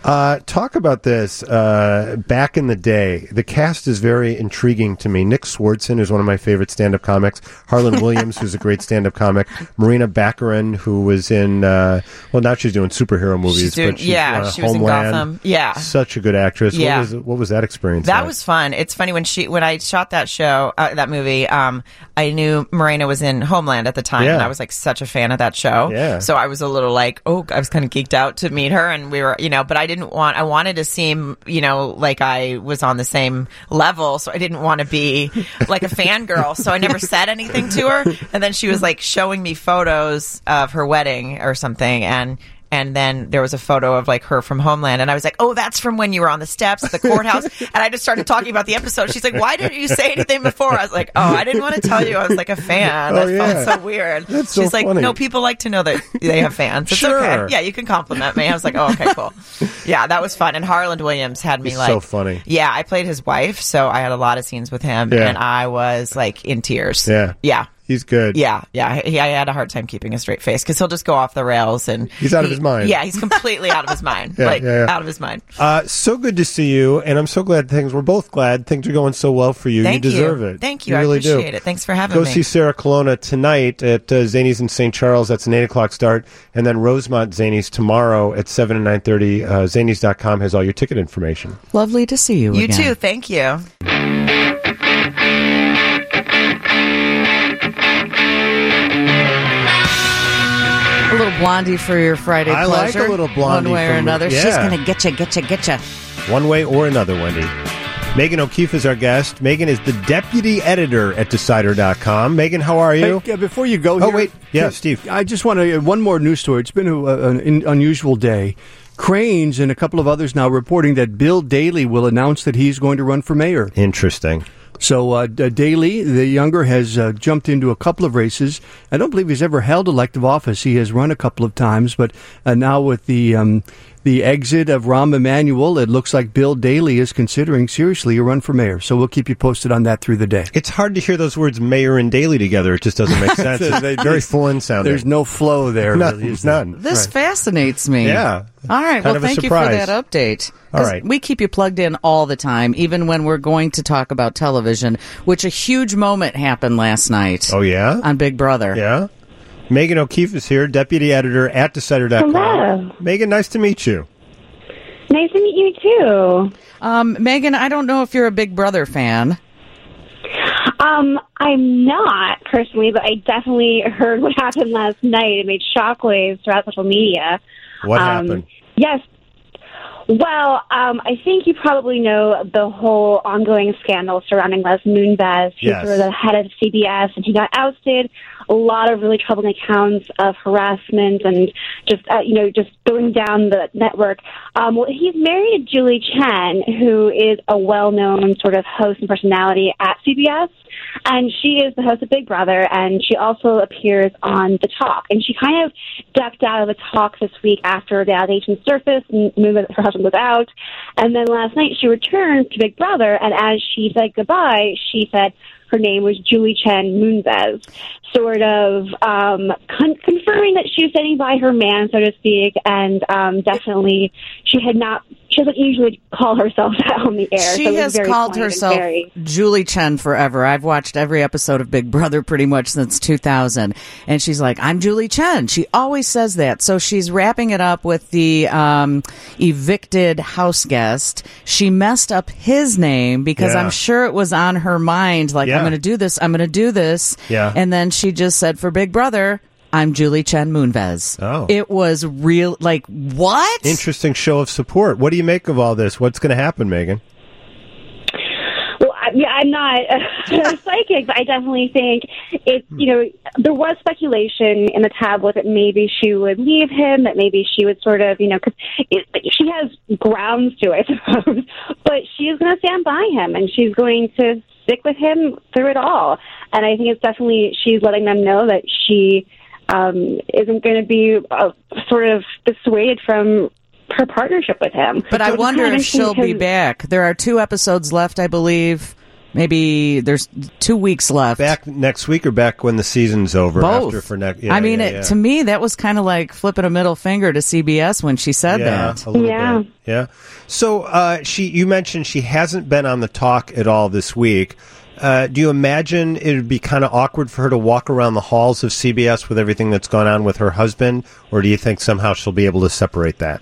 Uh, talk about this. Uh, back in the day, the cast is very intriguing to me. Nick Swardson is one of my favorite stand-up comics. Harlan Williams, who's a great stand-up comic. Marina Baccarin, who was in, uh, well, now she's doing superhero movies. She's doing, but she's, yeah, uh, she was Homeland. in Gotham. Yeah. Such a good actress. Yeah. What was, what was that experience That like? was fun. It's funny when she when I shot that show, uh, that movie. Um, I knew Morena was in Homeland at the time, Yeah. and I was like such a fan of that show. Yeah. So I was a little like, oh, I was kind of geeked out to meet her, and we were, you know, but I didn't want. I wanted to seem, you know, like I was on the same level, so I didn't want to be like a fangirl. So I never said anything to her, and then she was like showing me photos of her wedding or something, and. And then there was a photo of like her from Homeland, and I was like, "Oh, that's from when you were on the steps at the courthouse." And I just started talking about the episode. She's like, "Why didn't you say anything before?" I was like, "Oh, I didn't want to tell you I was like a fan." Oh, That yeah. felt so weird. That's so She's like, funny. "No, people like to know that they have fans. It's Sure. okay. Yeah, you can compliment me." I was like, "Oh, okay, cool." Yeah, that was fun. And Harland Williams had me He's like, so funny. Yeah, I played his wife, so I had a lot of scenes with him, Yeah. and I was like in tears. Yeah. yeah. He's good. Yeah, yeah. He, I had a hard time keeping a straight face because he'll just go off the rails, and He's out of he- his mind. Yeah, he's completely out of his mind. Yeah, like yeah, yeah. out of his mind. Uh, so good to see you, and I'm so glad things. We're both glad things are going so well for you. Thank you deserve you. it. Thank you. You I really appreciate do. it. Thanks for having Go me. see Sarah Colonna tonight at uh, Zanies in Saint Charles. That's an eight o'clock start, and then Rosemont Zanies tomorrow at seven and nine thirty. Uh, Zanies dot com has all your ticket information. Lovely to see you You again. too. Thank you. A little Blondie for your Friday I like pleasure. a little Blondie One way or from- another. She's yeah. going to get you, get you, get you. One way or another, Wendy. Megan O'Keefe is our guest. Megan is the deputy editor at Decider dot com. Megan, how are you? Hey, yeah, before you go Oh, here, wait. Yeah, can- Steve. I just want to, one more news story. It's been a, an in- unusual day. Cranes and a couple of others now reporting that Bill Daley will announce that he's going to run for mayor. Interesting. So uh, D- Daley, the younger, has uh, jumped into a couple of races. I don't believe he's ever held elective office. He has run a couple of times, but uh, now with the um, the exit of Rahm Emanuel, it looks like Bill Daley is considering seriously a run for mayor. So we'll keep you posted on that through the day. It's hard to hear those words mayor and Daley together. It just doesn't make sense. They- It's very foreign sounding. There's no flow there. None, really, is there? none. This Right. fascinates me. Yeah. All right. Kind well, of a thank you surprise. for that update. All 'Cause right. We keep you plugged in all the time, even when we're going to talk about television, which a huge moment happened last night Oh, yeah? on Big Brother. Yeah? Megan O'Keefe is here, deputy editor at Decider dot com. Hello. Megan, nice to meet you. Nice to meet you too. Um, Megan, I don't know if you're a Big Brother fan. Um, I'm not personally, but I definitely heard what happened last night. It made shockwaves throughout social media. What Um, happened? Yes. Well, um, I think you probably know the whole ongoing scandal surrounding Les Moonves. He's Yes. sort of the head of C B S, and he got ousted. A lot of really troubling accounts of harassment and just, uh, you know, just going down the network. Um, well, he's married to Julie Chen, who is a well-known sort of host and personality at C B S. And she is the host of Big Brother, and she also appears on The Talk. And she kind of ducked out of The Talk this week after the allegations surfaced and knew that her husband was out. And then last night she returned to Big Brother, and as she said goodbye, she said her name was Julie Chen Moonves, sort of um, con- confirming that she was standing by her man, so to speak, and um, definitely she had not. She doesn't usually call herself that on the air. She so it was has very called funny and herself very- Julie Chen forever. I've watched every episode of Big Brother pretty much since two thousand. And she's like, I'm Julie Chen. She always says that. So she's wrapping it up with the um, evicted house guest. She messed up his name because Yeah. I'm sure it was on her mind. Like, Yeah. I'm going to do this. I'm going to do this. Yeah. And then she just said for Big Brother, I'm Julie Chen Moonves. Oh. It was real. Like, what? Interesting show of support. What do you make of all this? What's going to happen, Megan? Well, I, yeah, I'm not a psychic, but I definitely think it's, you know, there was speculation in the tabloid that maybe she would leave him, that maybe she would sort of, you know, because she has grounds to, I suppose, but she is going to stand by him and she's going to stick with him through it all. And I think it's definitely, she's letting them know that she um, isn't going to be uh, sort of dissuaded from her partnership with him. But I So it's wonder kind of if she'll be interesting back. There are two episodes left, I believe. Maybe there's two weeks left. Back next week or back when the season's over? Both. After for next. Yeah, I mean, yeah, it, yeah. to me, that was kind of like flipping a middle finger to C B S when she said yeah, that. A little Yeah. bit. Yeah. So uh, she, you mentioned she hasn't been on the talk at all this week. Uh, do you imagine it would be kind of awkward for her to walk around the halls of C B S with everything that's gone on with her husband, or do you think somehow she'll be able to separate that?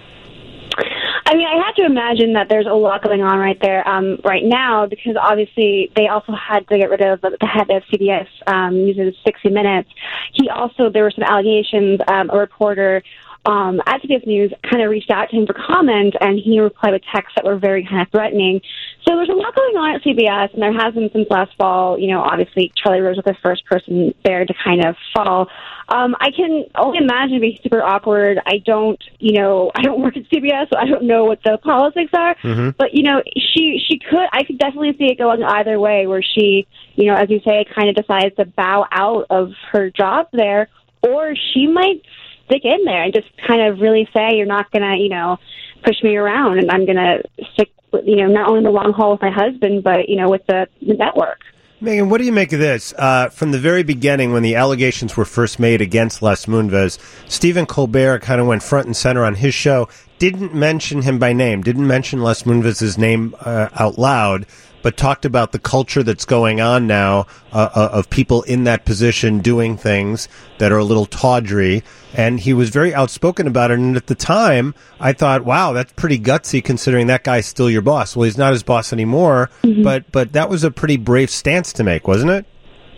I mean, I have to imagine that there's a lot going on right there um, right now, because obviously they also had to get rid of the head of C B S, um, using sixty minutes. He also, there were some allegations, um, a reporter um, at C B S News kind of reached out to him for comment, and he replied with texts that were very kind of threatening. So there's a lot going on at C B S, and there has been since last fall. You know, obviously Charlie Rose was the first person there to kind of fall. Um, I can only imagine it'd be super awkward. I don't, you know, I don't work at C B S, so I don't know what the politics are. Mm-hmm. But, you know, she she could, I could definitely see it going either way, where she, you know, as you say, kind of decides to bow out of her job there, or she might stick in there and just kind of really say, you're not going to, you know, push me around, and I'm going to stick, with, you know, not only in the long haul with my husband, but, you know, with the, the network. Megan, what do you make of this? Uh, from the very beginning, when the allegations were first made against Les Moonves, Stephen Colbert kind of went front and center on his show, didn't mention him by name, didn't mention Les Moonves' name uh, out loud, but talked about the culture that's going on now uh, uh, of people in that position doing things that are a little tawdry. And he was very outspoken about it. And at the time, I thought, wow, that's pretty gutsy considering that guy's still your boss. Well, he's not his boss anymore, mm-hmm. but but that was a pretty brave stance to make, wasn't it?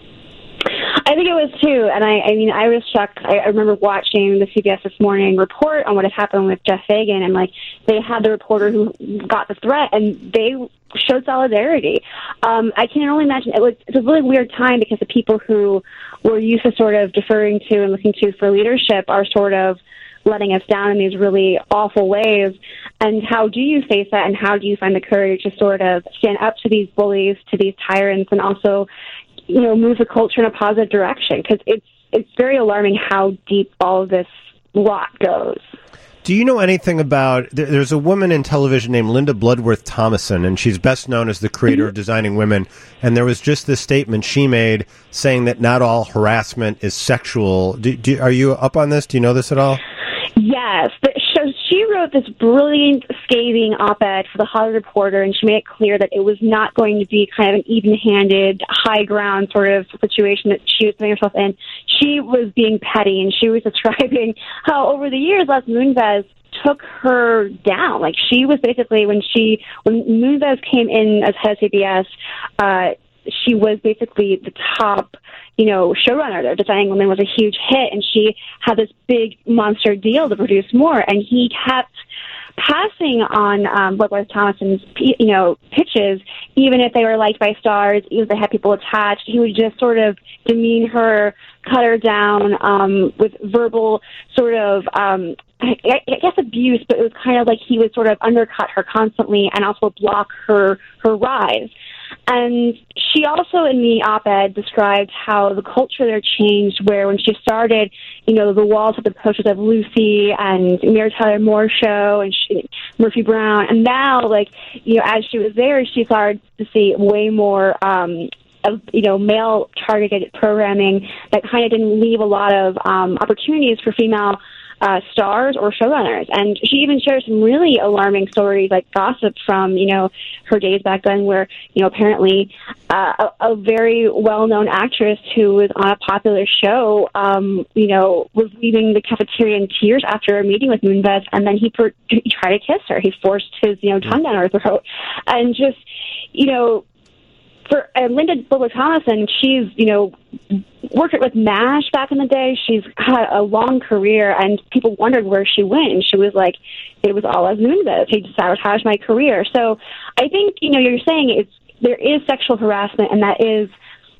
I think it was too, and I, I mean, I was shocked. I, I remember watching the C B S This Morning report on what had happened with Jeff Fagan, and like they had the reporter who got the threat, and they showed solidarity. Um, I can only imagine it was. It's a really weird time because the people who were used to sort of deferring to and looking to for leadership are sort of letting us down in these really awful ways. And how do you face that, and how do you find the courage to sort of stand up to these bullies, to these tyrants, and also, you know, move the culture in a positive direction? Because it's it's very alarming how deep all of this lot goes. Do you know anything about, there, there's a woman in television named Linda Bloodworth Thomason, and she's best known as the creator of Designing Women, and there was just this statement she made saying that not all harassment is sexual. Do, do, are you up on this? Do you know this at all? Yes. So she wrote this brilliant, scathing op-ed for the Hollywood Reporter, and she made it clear that it was not going to be kind of an even-handed, high-ground sort of situation that she was putting herself in. She was being petty, and she was describing how over the years, Les Moonves took her down. Like, she was basically, when she, when Moonves came in as head of C B S, uh, she was basically the top, you know, showrunner there. Designing Women was a huge hit, and she had this big monster deal to produce more. And he kept passing on um, Bloodworth Thomason's, you know, pitches, even if they were liked by stars, even if they had people attached. He would just sort of demean her, cut her down um, with verbal sort of, um, I, I guess, abuse. But it was kind of like he would sort of undercut her constantly and also block her her rise. And she also, in the op-ed, described how the culture there changed, where when she started, you know, the walls had the posters of Lucy and Mary Tyler Moore Show and she, Murphy Brown. And now, like, you know, as she was there, she started to see way more, um, of, you know, male-targeted programming that kind of didn't leave a lot of um, opportunities for female Uh, stars or showrunners. And she even shared some really alarming stories, like gossip from, you know, her days back then, where, you know, apparently uh, a, a very well-known actress who was on a popular show, um, you know, was leaving the cafeteria in tears after a meeting with Moonves, and then he, per- he tried to kiss her. He forced his, you know, tongue down her throat. And just, you know, for uh, Linda Bloodworth Thomason, she's, you know, worked with MASH back in the day. She's had a long career, and people wondered where she went. And she was like, it was all Les Moonves. He sabotaged my career. So I think, you know, you're saying it's there is sexual harassment, and that is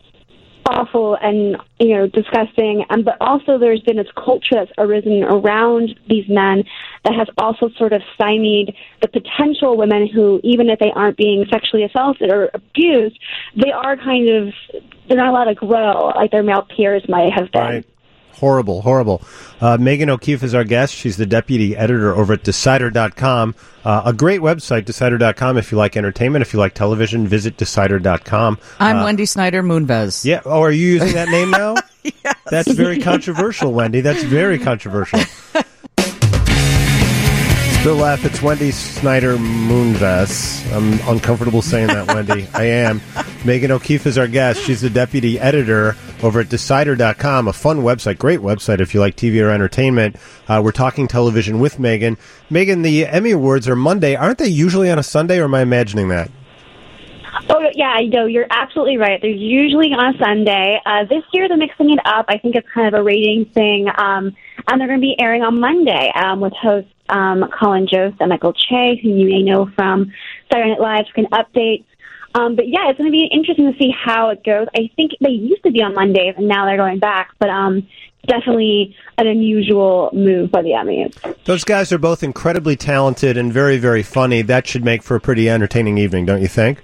awful and, you know, disgusting. And but also there's been this culture that's arisen around these men that has also sort of stymied the potential women who, even if they aren't being sexually assaulted or abused, they are kind of, they're not allowed to grow like their male peers might have been. Right. Horrible, horrible. Uh, Megan O'Keefe is our guest. She's the deputy editor over at Decider dot com. Uh, a great website, Decider dot com. If you like entertainment, if you like television, visit Decider dot com. I'm uh, Wendy Snyder Moonves. Yeah. Oh, are you using that name now? Yes. That's very controversial, Wendy. That's very controversial. Still laugh. It's Wendy Snyder Moonves. I'm uncomfortable saying that, Wendy. I am. Megan O'Keefe is our guest. She's the deputy editor over at Decider dot com, a fun website, great website if you like T V or entertainment. Uh, we're talking television with Megan. Megan, the Emmy Awards are Monday. Aren't they usually on a Sunday, or am I imagining that? Oh, yeah, I know. You're absolutely right. They're usually on a Sunday. Uh, this year, they're mixing it up. I think it's kind of a rating thing. Um, and they're going to be airing on Monday um, with hosts um, Colin Jost and Michael Che, who you may know from Saturday Night Live, for an update. Um, but, yeah, it's going to be interesting to see how it goes. I think they used to be on Mondays, and now they're going back. But um, definitely an unusual move by the Emmys. Those guys are both incredibly talented and very, very funny. That should make for a pretty entertaining evening, don't you think?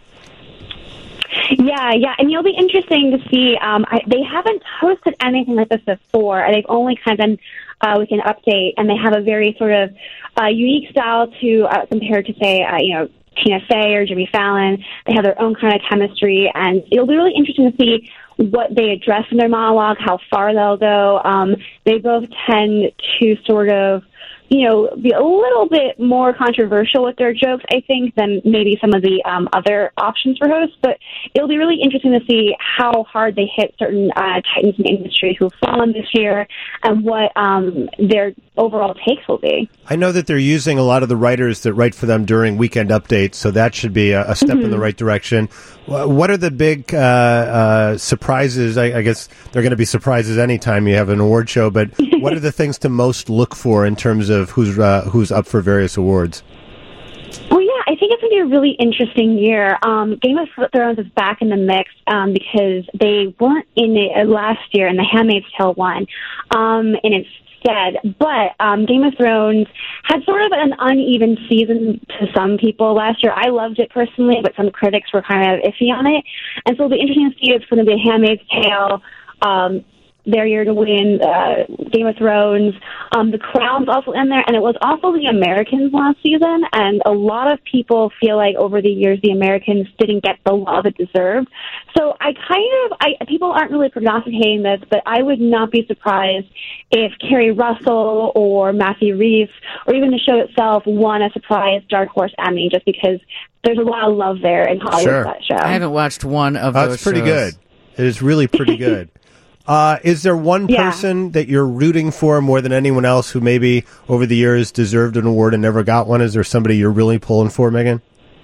Yeah, yeah, and it'll be interesting to see. Um, I, they haven't hosted anything like this before. They've only kind of done uh, with an update, and they have a very sort of uh, unique style to uh, compared to, say, uh, you know, Tina Fey or Jimmy Fallon. They have their own kind of chemistry, and it'll be really interesting to see what they address in their monologue, how far they'll go. Um, they both tend to sort of, you know, be a little bit more controversial with their jokes, I think, than maybe some of the um, other options for hosts. But it'll be really interesting to see how hard they hit certain uh, titans in the industry who've fallen this year and what um, their overall takes will be. I know that they're using a lot of the writers that write for them during weekend updates, so that should be a, a step mm-hmm. in the right direction. What are the big uh, uh, surprises? I, I guess they're going to be surprises anytime you have an award show, but what are the things to most look for in terms of who's uh, who's up for various awards? Well, yeah, I think it's going to be a really interesting year. Um, Game of Thrones is back in the mix um, because they weren't in it last year, and The Handmaid's Tale won. Um, and it's Dead. But um, Game of Thrones had sort of an uneven season to some people last year. I loved it personally, but some critics were kind of iffy on it. And so it'll be interesting to see if it's going to be Handmaid's Tale, um, their year to win, uh, Game of Thrones. Um, the Crown's also in there, and it was also The Americans last season. And a lot of people feel like over the years The Americans didn't get the love it deserved. So I kind of, I people aren't really prognosticating this, but I would not be surprised if Kerry Russell or Matthew Rhys or even the show itself won a surprise Dark Horse Emmy, just because there's a lot of love there in Hollywood sure. for that show. I haven't watched one of oh, those It's pretty shows. good. It is really pretty good. Uh, is there one Yeah. person that you're rooting for more than anyone else who maybe over the years deserved an award and never got one? Is there somebody you're really pulling for, Megan?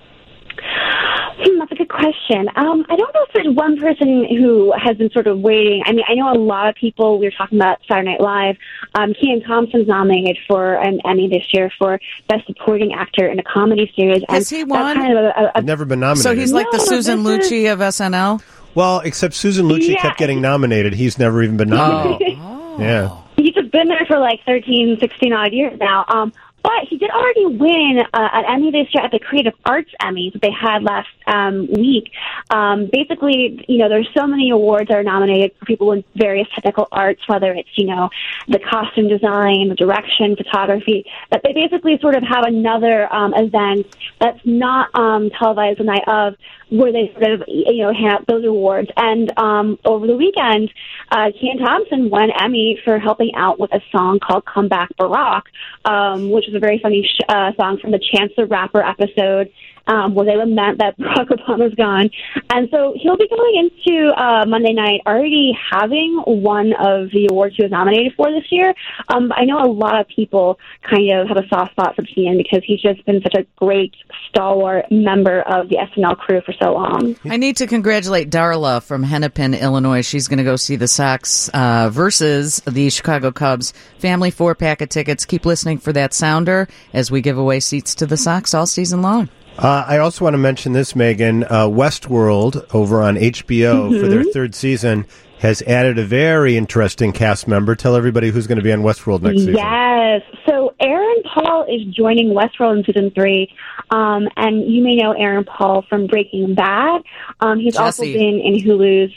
Hmm, that's a good question. Um, I don't know if there's one person who has been sort of waiting. I mean, I know a lot of people. We were talking about Saturday Night Live. Um, Kenan Thompson's nominated for an Emmy this year for Best Supporting Actor in a Comedy Series. Has and he won? That's kind of a, a, a, I've never been nominated. So he's like the No, Susan this is- Lucci of S N L? well, except Susan Lucci Yeah. kept getting nominated. He's never even been nominated. Oh. Yeah. He's been there for like thirteen, sixteen odd years now. Um, but he did already win uh, an Emmy this year at the Creative Arts Emmys that they had last um, week. Um, basically, you know, there's so many awards that are nominated for people in various technical arts, whether it's, you know, the costume design, the direction, photography, that they basically sort of have another um, event that's not um, televised the night of, where they sort of, you know, hand out those awards. And um, over the weekend, uh, Kenan Thompson won an Emmy for helping out with a song called Come Back Barack, um, which is a very funny sh- uh, song from the Chance the Rapper episode, um, where they lament that Barack Obama's gone. And so he'll be going into uh, Monday night already having one of the awards he was nominated for this year. Um, I know a lot of people kind of have a soft spot for Kenan because he's just been such a great stalwart member of the S N L crew for so long. I need to congratulate Darla from Hennepin, Illinois. She's going to go see the Sox uh, versus the Chicago Cubs. Family four-pack of tickets. Keep listening for that sounder as we give away seats to the Sox all season long. Uh, I also want to mention this, Megan. Uh, Westworld over on H B O Mm-hmm. for their third season has added a very interesting cast member. Tell everybody who's going to be on Westworld next season. Yes. So Aaron Paul is joining Westworld in season three. Um, and you may know Aaron Paul from Breaking Bad. Um, he's also Jesse. been in Hulu's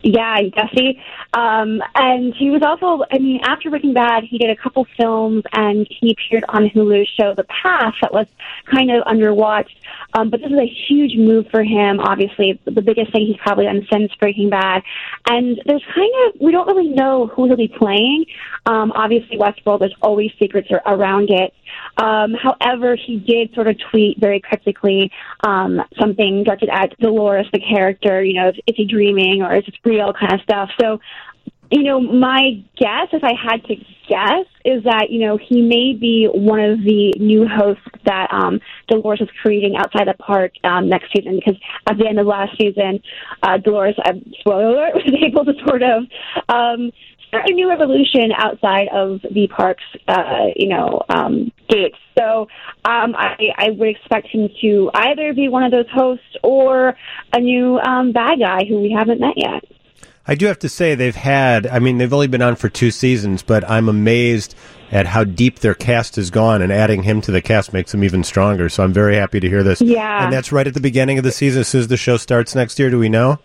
Yeah, Jesse. Um, and he was also, I mean, after Breaking Bad, he did a couple films, and he appeared on Hulu's show The Path that was kind of underwatched. Um, but this is a huge move for him, obviously. The biggest thing he's probably done since Breaking Bad. And there's kind of, we don't really know who he'll be playing. Um, obviously, Westworld, there's always secrets around it. Um, however, he did sort of tweet very cryptically um, something directed at Dolores, the character, you know, is, is he dreaming or is it real kind of stuff. So, you know, my guess, if I had to guess, is that, you know, he may be one of the new hosts that um, Dolores is creating outside the park um, next season, because at the end of last season, uh, Dolores, uh, spoiler alert, was able to sort of um, start a new revolution outside of the park's, uh, you know, um, gates. So um, I, I would expect him to either be one of those hosts or a new um, bad guy who we haven't met yet. I do have to say they've had, I mean, they've only been on for two seasons, but I'm amazed at how deep their cast has gone, and adding him to the cast makes them even stronger. So I'm very happy to hear this. Yeah. And that's right at the beginning of the season, as soon as the show starts next year. Do we know?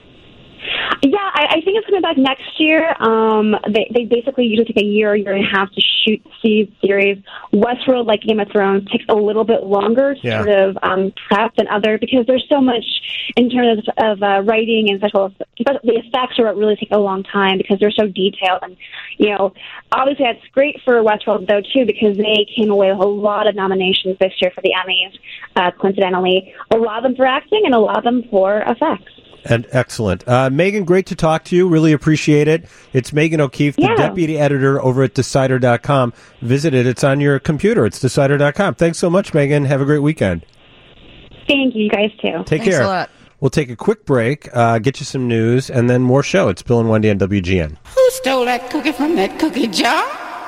Yeah, I, I think it's coming back next year. Um, they, they basically usually take a year, year and a half to shoot the series. Westworld, like Game of Thrones, takes a little bit longer to Yeah. sort of um, prep than other, because there's so much in terms of, of uh, writing and special. The effects are what really take a long time because they're so detailed. And, you know, obviously that's great for Westworld, though, too, because they came away with a lot of nominations this year for the Emmys, uh, coincidentally. A lot of them for acting and a lot of them for effects. And excellent. Uh, Megan, great to talk to you. Really appreciate it. It's Megan O'Keefe, the Yeah. deputy editor over at Decider dot com. Visit it. It's on your computer. It's Decider dot com. Thanks so much, Megan. Have a great weekend. Thank you, you guys, too. Take Thanks care. a lot. We'll take a quick break, uh, get you some news, and then more show. It's Bill and Wendy on W G N. Who stole that cookie from that cookie jar?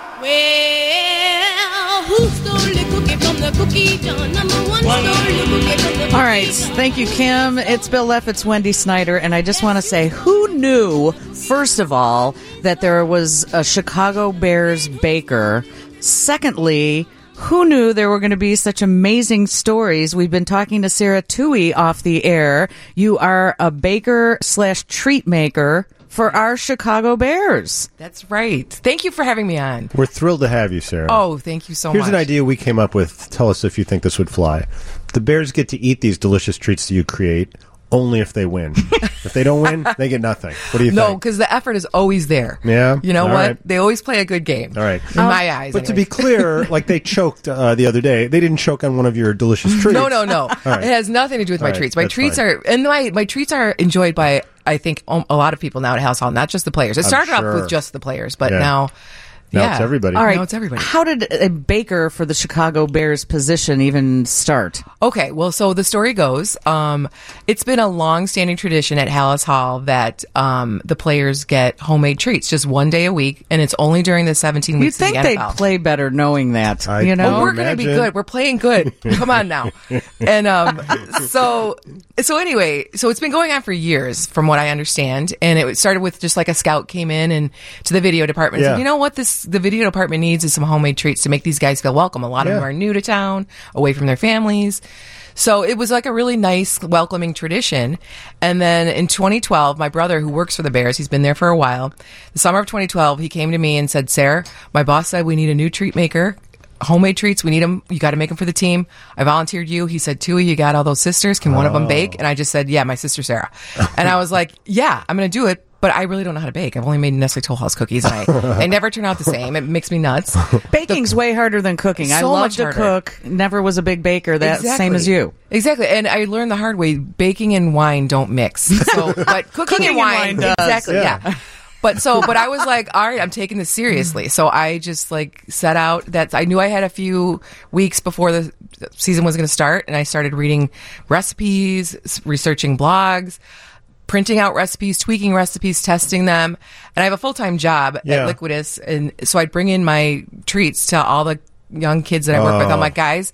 Well, who stole the cookie from the cookie jar? Number one stole the cookie from the cookie All right. Thank you, Kim. It's Bill Leff. It's Wendy Snyder. And I just want to say, who knew, first of all, that there was a Chicago Bears baker? Secondly, who knew there were going to be such amazing stories? We've been talking to Sarah Toohey off the air. You are a baker slash treat maker for our Chicago Bears. That's right. Thank you for having me on. We're thrilled to have you, Sarah. Oh, thank you so Here's much. an idea we came up with. Tell us if you think this would fly. The Bears get to eat these delicious treats that you create only if they win. If they don't win, they get nothing. What do you No, think? because the effort is always there. Yeah? You know All what? right. They always play a good game. All right. In my eyes. But to anyway. be clear, like they choked uh, the other day. They didn't choke on one of your delicious treats. No, no, no. right. It has nothing to do with All my right, treats. My that's treats fine. are, and my, my treats are enjoyed by, I think, um, a lot of people now at House Hall, not just the players. It I'm started sure. off with just the players, but Yeah. now, Now yeah. it's everybody. All right. No, it's everybody. How did a baker for the Chicago Bears position even start? Okay, well, so the story goes, um, it's been a long-standing tradition at Hallis Hall that um, the players get homemade treats just one day a week, and it's only during the seventeen You'd weeks think of the they'd N F L. play better knowing that, I- you know? Well, we're going to be Imagine. good. We're playing good. Come on now. And um, so, so anyway, so it's been going on for years, from what I understand. And it started with just like a scout came in and to the video department and Yeah. said, you know what, this the video department needs is some homemade treats to make these guys feel welcome. A lot of Yeah. them are new to town, away from their families. So it was like a really nice, welcoming tradition. And then in twenty twelve, my brother, who works for the Bears, he's been there for a while. The summer of twenty twelve, he came to me and said, Sarah, my boss said we need a new treat maker. Homemade treats, we need them. You got to make them for the team. I volunteered you. He said, Tui, you got all those sisters. Can one of them bake? And I just said, yeah, my sister Sarah. And I was like, yeah, I'm going to do it. But I really don't know how to bake. I've only made Nestle Toll House cookies, and I, they never turn out the same. It makes me nuts. Baking's way harder than cooking. I So love much to harder. cook. Never was a big baker. That Exactly. same as you. Exactly. And I learned the hard way, baking and wine don't mix. So, but cooking, Cooking and and wine, wine does. exactly. Yeah. Yeah. But so, but I was like, all right, I'm taking this seriously. So I just like set out that I knew I had a few weeks before the season was going to start, and I started reading recipes, s- researching blogs, printing out recipes, tweaking recipes, testing them. And I have a full-time job Yeah. at Liquidus. And so I'd bring in my treats to all the young kids that I work with. Oh. I'm like, guys,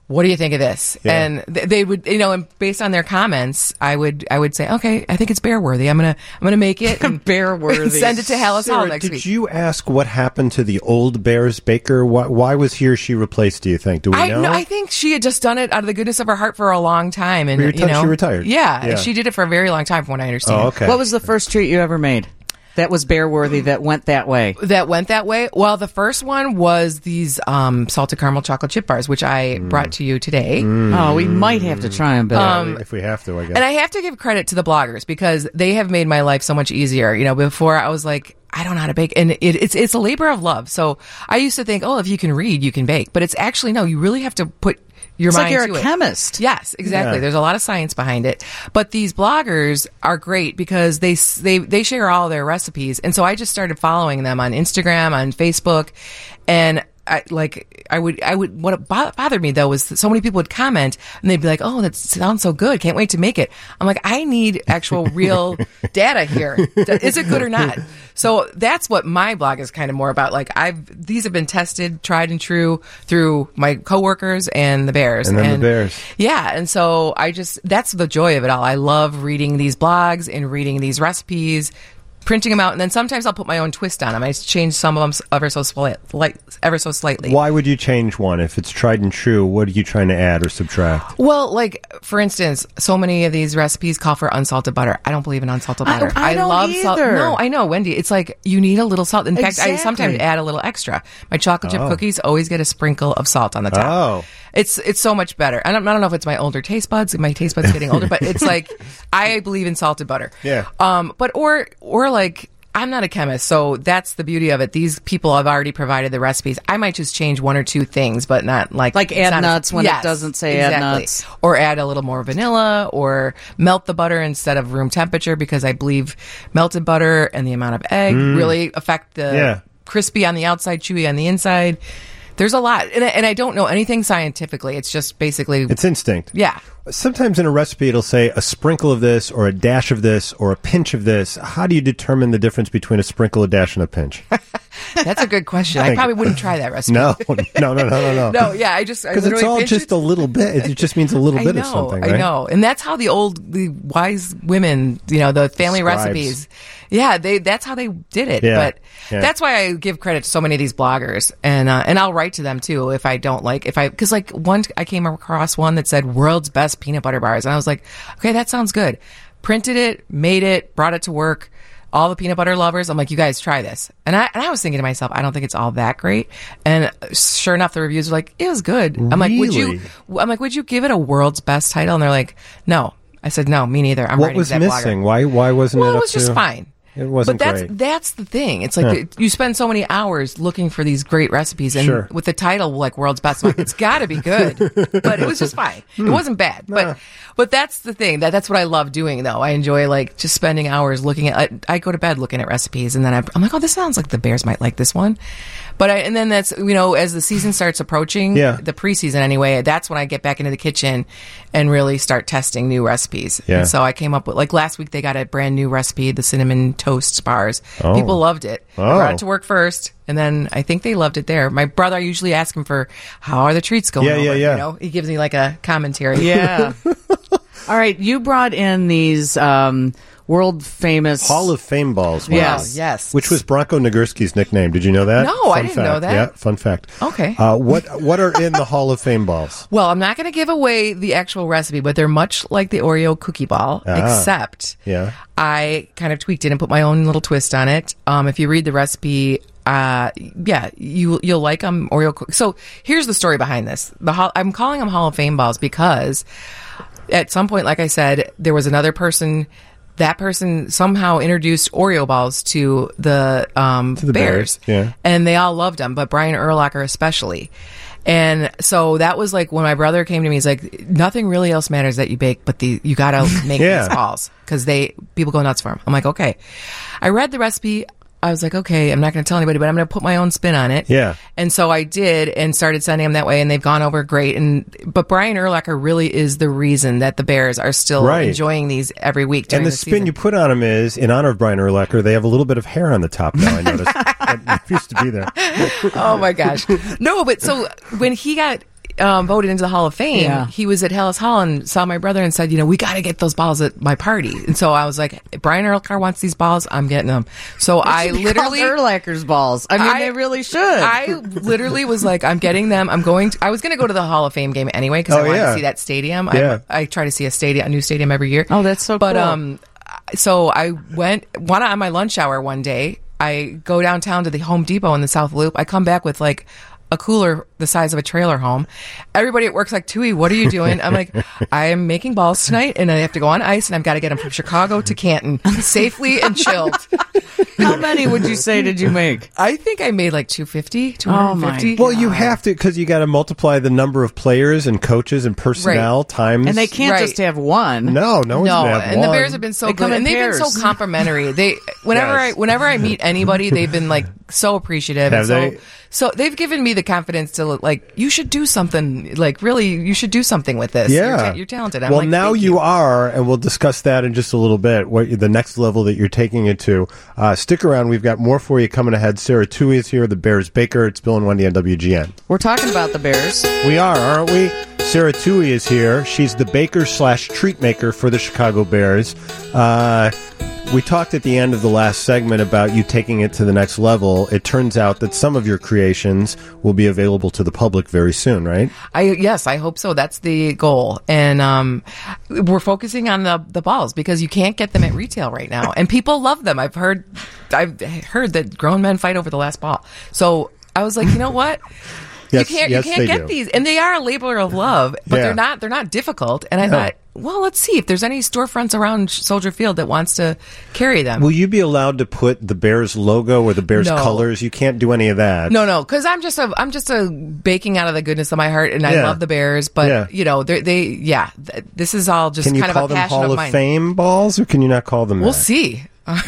what do you think of this? Yeah. And th- they would, you know, and based on their comments, I would, I would say, okay, I think it's bear worthy. I'm gonna, I'm gonna make it and Bear worthy. and send it to Hallis Hall Sarah, next did week. you ask what happened to the old Bears baker? Why, why was he or she replaced, do you think? Do we I know? no, I think she had just done it out of the goodness of her heart for a long time, and Reti- you know, she retired. Yeah, Yeah. she did it for a very long time, from what I understand. Oh, okay. What was the first treat you ever made that was bear worthy that went that way? That went that way. Well, the first one was these um, salted caramel chocolate chip bars, which I Mm. brought to you today. Oh, we might have to try them, Bill. Um, if we have to, I guess. And I have to give credit to the bloggers because they have made my life so much easier. You know, before I was like, I don't know how to bake, and it, it's it's a labor of love. So I used to think, oh, if you can read, you can bake, but it's actually no. You really have to put your It's like mind you're to a it. chemist. Yes, exactly. Yeah. There's a lot of science behind it. But these bloggers are great because they s- they they share all their recipes, and so I just started following them on Instagram, on Facebook, and. I, like I would, I would. What bo- bothered me though was that so many people would comment and they'd be like, "Oh, that sounds so good! Can't wait to make it." I'm like, I need actual, real data here. Is it good or not? So that's what my blog is kind of more about. Like I've these have been tested, tried and true through my coworkers and the Bears, And then the Bears. Yeah, and so I just that's the joy of it all. I love reading these blogs and reading these recipes, printing them out, and then sometimes I'll put my own twist on them. I change some of them ever so slight, like ever so slightly. Why would you change one if it's tried and true? What are you trying to add or subtract? Well, like for instance, so many of these recipes call for unsalted butter. I don't believe in unsalted I- butter. I don't love salt. either. No, I know, Wendy. It's like you need a little salt. In fact, I Exactly. sometimes add a little extra. My chocolate chip Oh. cookies always get a sprinkle of salt on the top. Oh. It's it's so much better. I don't, I don't know if it's my older taste buds. My taste buds getting older, but it's like I believe in salted butter. Yeah. Um. But or or like. I'm not a chemist, so that's the beauty of it. These people have already provided the recipes. I might just change one or two things, but not like Like it's add not a- nuts when it Yes, doesn't say add exactly. nuts. Or add a little more vanilla, or melt the butter instead of room temperature, because I believe melted butter and the amount of egg really affect the Yeah. crispy on the outside, chewy on the inside. There's a lot, and I, and I don't know anything scientifically. It's just basically, It's instinct. yeah. Sometimes in a recipe it'll say a sprinkle of this or a dash of this or a pinch of this. How do you determine the difference between a sprinkle, a dash, and a pinch? That's a good question. I Thank probably you. wouldn't try that recipe. No, no, no, no, no, no. No, yeah, I just I Because it's literally all pinch just it. a little bit. It just means a little I bit know, of something, right? I know, and that's how the old, the wise women, you know, the family Scribes. recipes. Yeah, they that's how they did it. Yeah, But yeah. that's why I give credit to so many of these bloggers, and uh, and I'll write to them too if I don't like if I because like one I came across one that said world's best peanut butter bars, and I was like, okay, that sounds good. Printed it, made it, brought it to work. All the peanut butter lovers, I'm like, you guys try this. And I and I was thinking to myself, I don't think it's all that great. And sure enough, the reviews were like, it was good. I'm like, would you? Really? I'm like, would you give it a world's best title? And they're like, no. I said, no, me neither. I'm What writing was to that missing? blogger. Why? Why wasn't Well, it? it up was just to- fine. It wasn't but that's great. that's the thing. It's like Huh. the, you spend so many hours looking for these great recipes, and Sure. with the title like "World's Best," I'm like, it's got to be good. But it was just fine. Hmm. It wasn't bad. But but that's the thing. That that's what I love doing. Though I enjoy like just spending hours looking at. I, I go to bed looking at recipes, and then I, I'm like, oh, this sounds like the Bears might like this one. But I, and then that's you know as the season starts approaching, Yeah. the preseason anyway. That's when I get back into the kitchen and really start testing new recipes. Yeah. And so I came up with like last week they got a brand new recipe, the cinnamon toast bars. Oh. People loved it. I Oh. brought it to work first, and then I think they loved it there. My brother, I usually ask him for how are the treats going. Yeah, yeah, over, yeah. You know, he gives me like a commentary. Yeah. All right, you brought in these um, world famous Hall of Fame balls. Yes. wow. Oh, yes. Which was Bronco Nagurski's nickname. Did you know that? No, I Fun didn't fact. know that. Yeah, fun fact. Okay. Uh, what What are in the Hall of Fame balls? Well, I'm not going to give away the actual recipe, but they're much like the Oreo cookie ball, Ah. except Yeah. I kind of tweaked it and put my own little twist on it. Um, if you read the recipe, uh, yeah, you you'll like them Oreo. Cook- so here's the story behind this. The hall- I'm calling them Hall of Fame balls because at some point, like I said, there was another person. That person somehow introduced Oreo balls to the um, the Bears, yeah. and they all loved them, but Brian Urlacher especially. And so that was like when my brother came to me, he's like, nothing really else matters that you bake, but the you got to make Yeah. these balls because they people go nuts for them. I'm like, okay. I read the recipe. I was like, okay, I'm not going to tell anybody, but I'm going to put my own spin on it. Yeah. And so I did and started sending them that way, and they've gone over great. And but Brian Urlacher really is the reason that the Bears are still Right. enjoying these every week during And the, the spin season. you put on them is, in honor of Brian Urlacher, they have a little bit of hair on the top now, I noticed. It used to be there. Oh my gosh. No, but so when he got um, voted into the Hall of Fame, Yeah. he was at Hallis Hall and saw my brother and said, you know, we got to get those balls at my party. And so I was like, Brian Urlacher wants these balls, I'm getting them. So I literally Urlacher's balls. I mean, I- they really should. I literally was like, I'm getting them. I'm going to, I was going to go to the Hall of Fame game anyway because Oh, I wanted yeah. to see that stadium. Yeah. I, I try to see a stadium, a new stadium every year. Oh, that's so but, cool. um, so I went, one on my lunch hour one day, I go downtown to the Home Depot in the South Loop. I come back with like a cooler the size of a trailer home. Everybody at work's like, Tui, what are you doing? I'm like, I am making balls tonight and I have to go on ice and I've got to get them from Chicago to Canton safely and chilled. How many would you say did you make? I think I made like two fifty, two Oh, my fifty. Well, you have to because you got to multiply the number of players and coaches and personnel times. And they can't Right. just have one. No, no one's No, gonna have and the one. Bears have been so They come good, in and they've pairs. been so complimentary. They, whenever Yes. I, whenever I meet anybody, they've been like so appreciative. Have and so, they? so they've given me the confidence to like, you should do something. Like, really, you should do something with this. Yeah, you're, ta- you're talented. I'm well, like, now thank you you are, and we'll discuss that in just a little bit. What the next level that you're taking it to? Uh, stick around. We've got more for you coming ahead. Sarah Tui is here, the Bears Baker. It's Bill and Wendy on W G N. We're talking about the Bears. We are, aren't we? Sarah Tui is here. She's the baker slash treat maker for the Chicago Bears. Uh, we talked at the end of the last segment about you taking it to the next level. It turns out that some of your creations will be available to the public very soon, right? I yes, I hope so. That's the goal, and um, we're focusing on the the balls because you can't get them at retail right now, and people love them. I've heard, I've heard that grown men fight over the last ball. So I was like, you know what? Yes, you can't yes, you can't they get do. these, and they are a labor of love, but Yeah. they're not they're not difficult. And I No. thought, well, let's see if there's any storefronts around Soldier Field that wants to carry them. Will you be allowed to put the Bears logo or the Bears No. colors? You can't do any of that. No, no, because I'm just a I'm just a baking out of the goodness of my heart, and I Yeah. love the Bears. But Yeah. you know, they they yeah, th- this is all just Can you kind call of a them passion Hall of of mine. Fame balls, or can you not call them We'll that? see.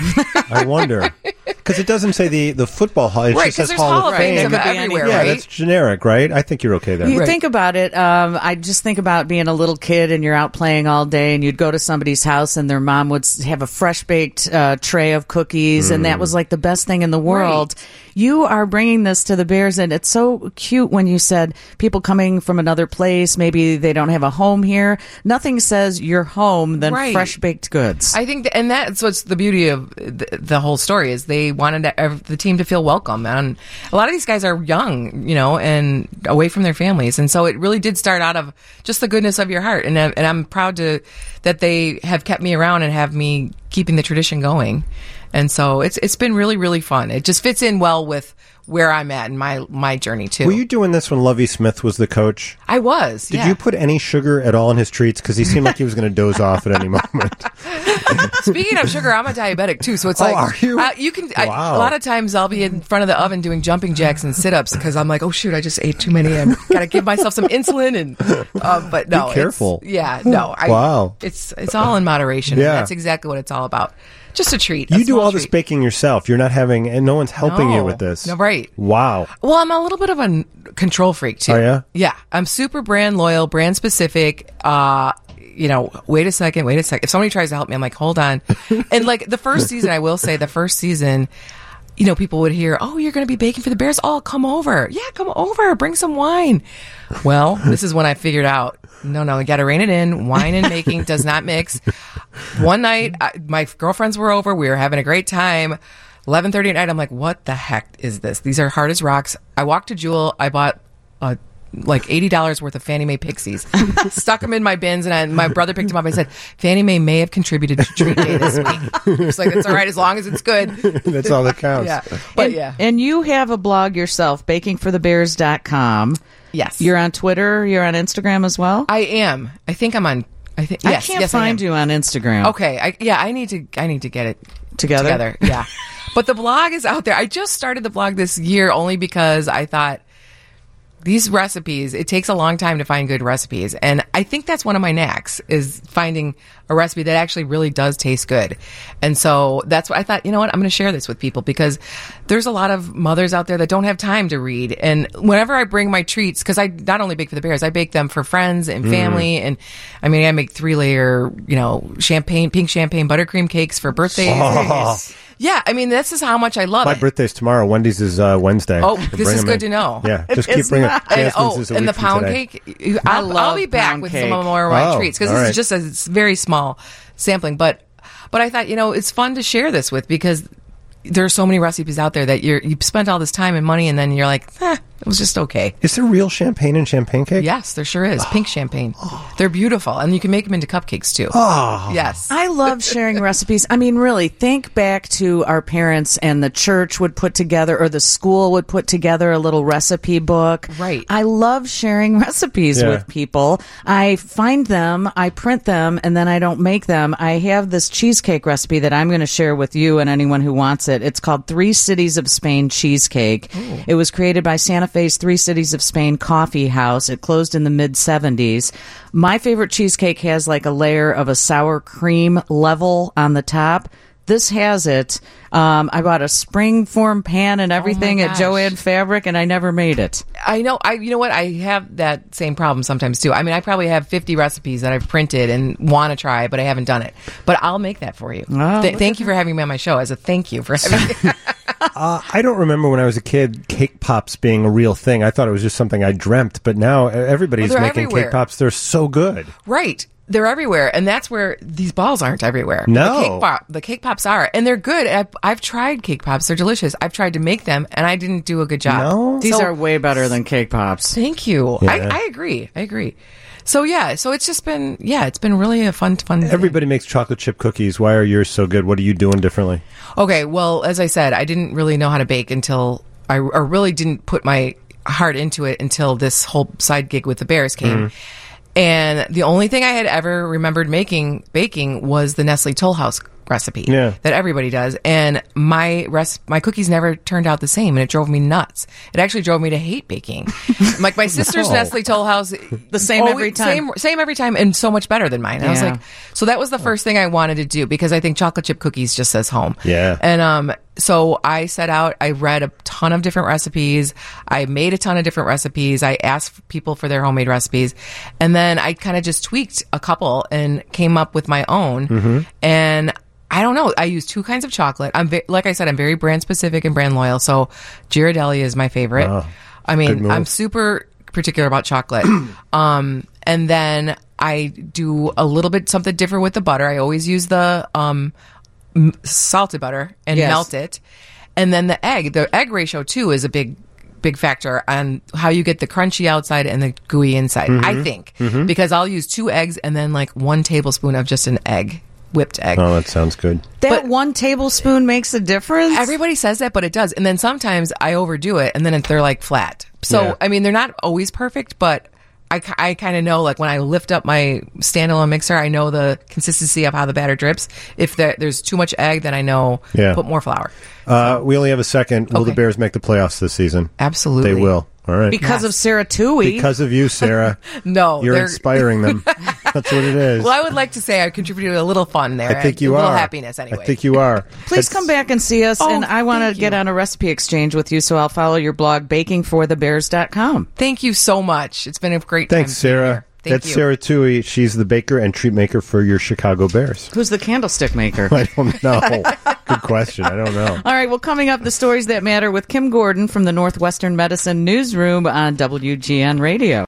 I wonder. Because it doesn't say the, the football hall. It Right, just says 'cause there's Hall, Hall of of Fame. Fames It could be everywhere, anywhere. Yeah, right? that's generic, right? I think you're okay there. You Right. think about it. Um, I just think about being a little kid and you're out playing all day, and you'd go to somebody's house and their mom would s- have a fresh baked uh, tray of cookies, and that was like the best thing in the world. You are bringing this to the Bears, and it's so cute when you said people coming from another place, maybe they don't have a home here. Nothing says you're home than Right. fresh baked goods. I think, that, and that's what's the beauty of the, the whole story is they wanted to, ev- the team to feel welcome, and a lot of these guys are young, you know, and away from their families, and so it really did start out of just the goodness of your heart, and I- and I'm proud to that they have kept me around and have me keeping the tradition going, and so it's it's been really really fun. It just fits in well with where I'm at in my my journey too. Were you doing this when Lovie Smith was the coach? I was. Did yeah. you put any sugar at all in his treats? Because he seemed like he was going to doze off at any moment. Speaking of sugar, I'm a diabetic too, so it's Oh, like are you? Uh, you can. I, Wow. a lot of times I'll be in front of the oven doing jumping jacks and sit-ups because I'm like, oh shoot, I just ate too many. I got to give myself some insulin, and uh, but no, Be careful. It's, yeah, no, I, Wow. It's it's all in moderation. Yeah. And that's exactly what it's all about. Just a treat. a You do small all this treat. baking yourself. You're not having, and no one's helping you No. with this. No, right. Wow. Well, I'm a little bit of a n- control freak too. Oh, yeah? Yeah, I'm super brand loyal, brand specific. Uh, you know, wait a second, wait a second. If somebody tries to help me, I'm like, hold on. And like the first season, I will say, the first season, you know, people would hear, oh, you're going to be baking for the Bears. Oh, come over. Yeah, come over. Bring some wine. Well, this is when I figured out, no, no, you got to rein it in. Wine and making does not mix. One night, I, my girlfriends were over. We were having a great time. eleven thirty at night, I'm like, what the heck is this? These are hard as rocks. I walked to Jewel. I bought a like eighty dollars worth of Fannie Mae Pixies, stuck them in my bins, and I, my brother picked them up and said, Fannie Mae may have contributed to treat day this week. It's like, it's all right as long as it's good. That's all that counts. Yeah. But and, yeah. and you have a blog yourself, baking for the bears dot com. Yes. You're on Twitter. You're on Instagram as well. I am. I think I'm on. I think. Yes, I can't yes, I find am. you on Instagram. Okay. I, yeah. I need to. I need to get it Together? Together. Yeah. But the blog is out there. I just started the blog this year only because I thought these recipes. It takes a long time to find good recipes, and I think that's one of my knacks is finding a recipe that actually really does taste good. And so that's what I thought. You know what? I'm going to share this with people because there's a lot of mothers out there that don't have time to read. And whenever I bring my treats, because I not only bake for the Bears, I bake them for friends and family. And I mean, I make three layer, you know, champagne, pink champagne buttercream cakes for birthdays. Oh. Yeah, I mean, this is how much I love My it. birthday's tomorrow. Wendy's is uh, Wednesday. Oh, So this bring is 'em good in. to know. Yeah, just It keep is bringing. not. And, Jasmine's oh, is a and week the from pound today. cake. I'll, love I'll be back pound with cake. some more of my Oh, treats because all this right. is just a it's very small sampling. But but I thought, you know, it's fun to share this with because there are so many recipes out there that you're you spent all this time and money and then you're like, eh, it was just okay. Is there real champagne in champagne cake? Yes, there sure is. Pink champagne. They're beautiful. And you can make them into cupcakes too. Oh. Yes. I love sharing recipes. I mean, really, think back to our parents and the church would put together or the school would put together a little recipe book. Right. I love sharing recipes Yeah. with people. I find them, I print them, and then I don't make them. I have this cheesecake recipe that I'm going to share with you and anyone who wants it. It's called Three Cities of Spain Cheesecake. Ooh. It was created by Santa Fe's Three Cities of Spain Coffee House. It closed in the mid seventies. My favorite cheesecake has like a layer of a sour cream level on the top. This has it. Um, I bought a springform pan and everything at gosh. Joanne Fabric, and I never made it. I know. I you know what? I have that same problem sometimes too. I mean, I probably have fifty recipes that I've printed and want to try, but I haven't done it. But I'll make that for you. Oh, Th- look thank you for having me on my show. As a thank you for having me. Uh, I don't remember when I was a kid cake pops being a real thing. I thought it was just something I dreamt, but now everybody's Well, they're making everywhere. cake pops. They're so good. Right. They're everywhere, and that's where these balls aren't everywhere. No. the cake, pop, the cake pops are, and they're good. I've, I've tried cake pops; they're delicious. I've tried to make them, and I didn't do a good job. No? These So- are way better than cake pops. Thank you. Yeah. I, I agree. I agree. So yeah, so it's just been yeah, it's been really a fun fun. day. Everybody makes chocolate chip cookies. Why are yours so good? What are you doing differently? Okay, well, as I said, I didn't really know how to bake until I or really didn't put my heart into it until this whole side gig with the Bears came. And the only thing I had ever remembered making baking was the Nestle Toll House recipe Yeah. that everybody does. And my res- my cookies never turned out the same, and it drove me nuts. It actually drove me to hate baking. Like my sister's No. Nestle Toll House, The same always- every time. Same, same every time, and so much better than mine. I was Yeah. like, so that was the first thing I wanted to do because I think chocolate chip cookies just says home. Yeah. And um, so I set out. I read a ton of different recipes. I made a ton of different recipes. I asked people for their homemade recipes, and then I kind of just tweaked a couple and came up with my own. Mm-hmm. And I don't know. I use two kinds of chocolate. I'm ve- like I said, I'm very brand specific and brand loyal. So Ghirardelli is my favorite. Oh, I good mean, move. I'm super particular about chocolate. um, and then I do a little bit something different with the butter. I always use the um, m- salted butter and Yes. melt it. And then the egg, the egg ratio too is a big, big factor on how you get the crunchy outside and the gooey inside, I think. Because I'll use two eggs and then like one tablespoon of just an egg, whipped egg. Oh, that sounds good. That But- one tablespoon makes a difference? Everybody says that, but it does. And then sometimes I overdo it and then they're like flat. So, Yeah. I mean, they're not always perfect, but I, ki- I kind of know, like when I lift up my standalone mixer, I know the consistency of how the batter drips. If there, there's too much egg, then I know Yeah. put more flour. Uh, we only have a second. Will the Okay. Bears make the playoffs this season? Absolutely. They will. All right. Because of Sarah Toohey. Because of you, Sarah. No, You're they're- inspiring them. That's what it is. Well, I would like to say I contributed a little fun there. I think you a are. little happiness anyway. I think you are. Please That's- come back and see us. Oh, and I want to thank get you. on a recipe exchange with you, so I'll follow your blog, baking for the bears dot com. Thank you so much. It's been a great Thanks, time. being Sarah. here. Thank That's you. Sarah Toohey. She's the baker and treat maker for your Chicago Bears. Who's the candlestick maker? I don't know. Good question. I don't know. All right, well, coming up, the stories that matter with Kim Gordon from the Northwestern Medicine Newsroom on W G N Radio.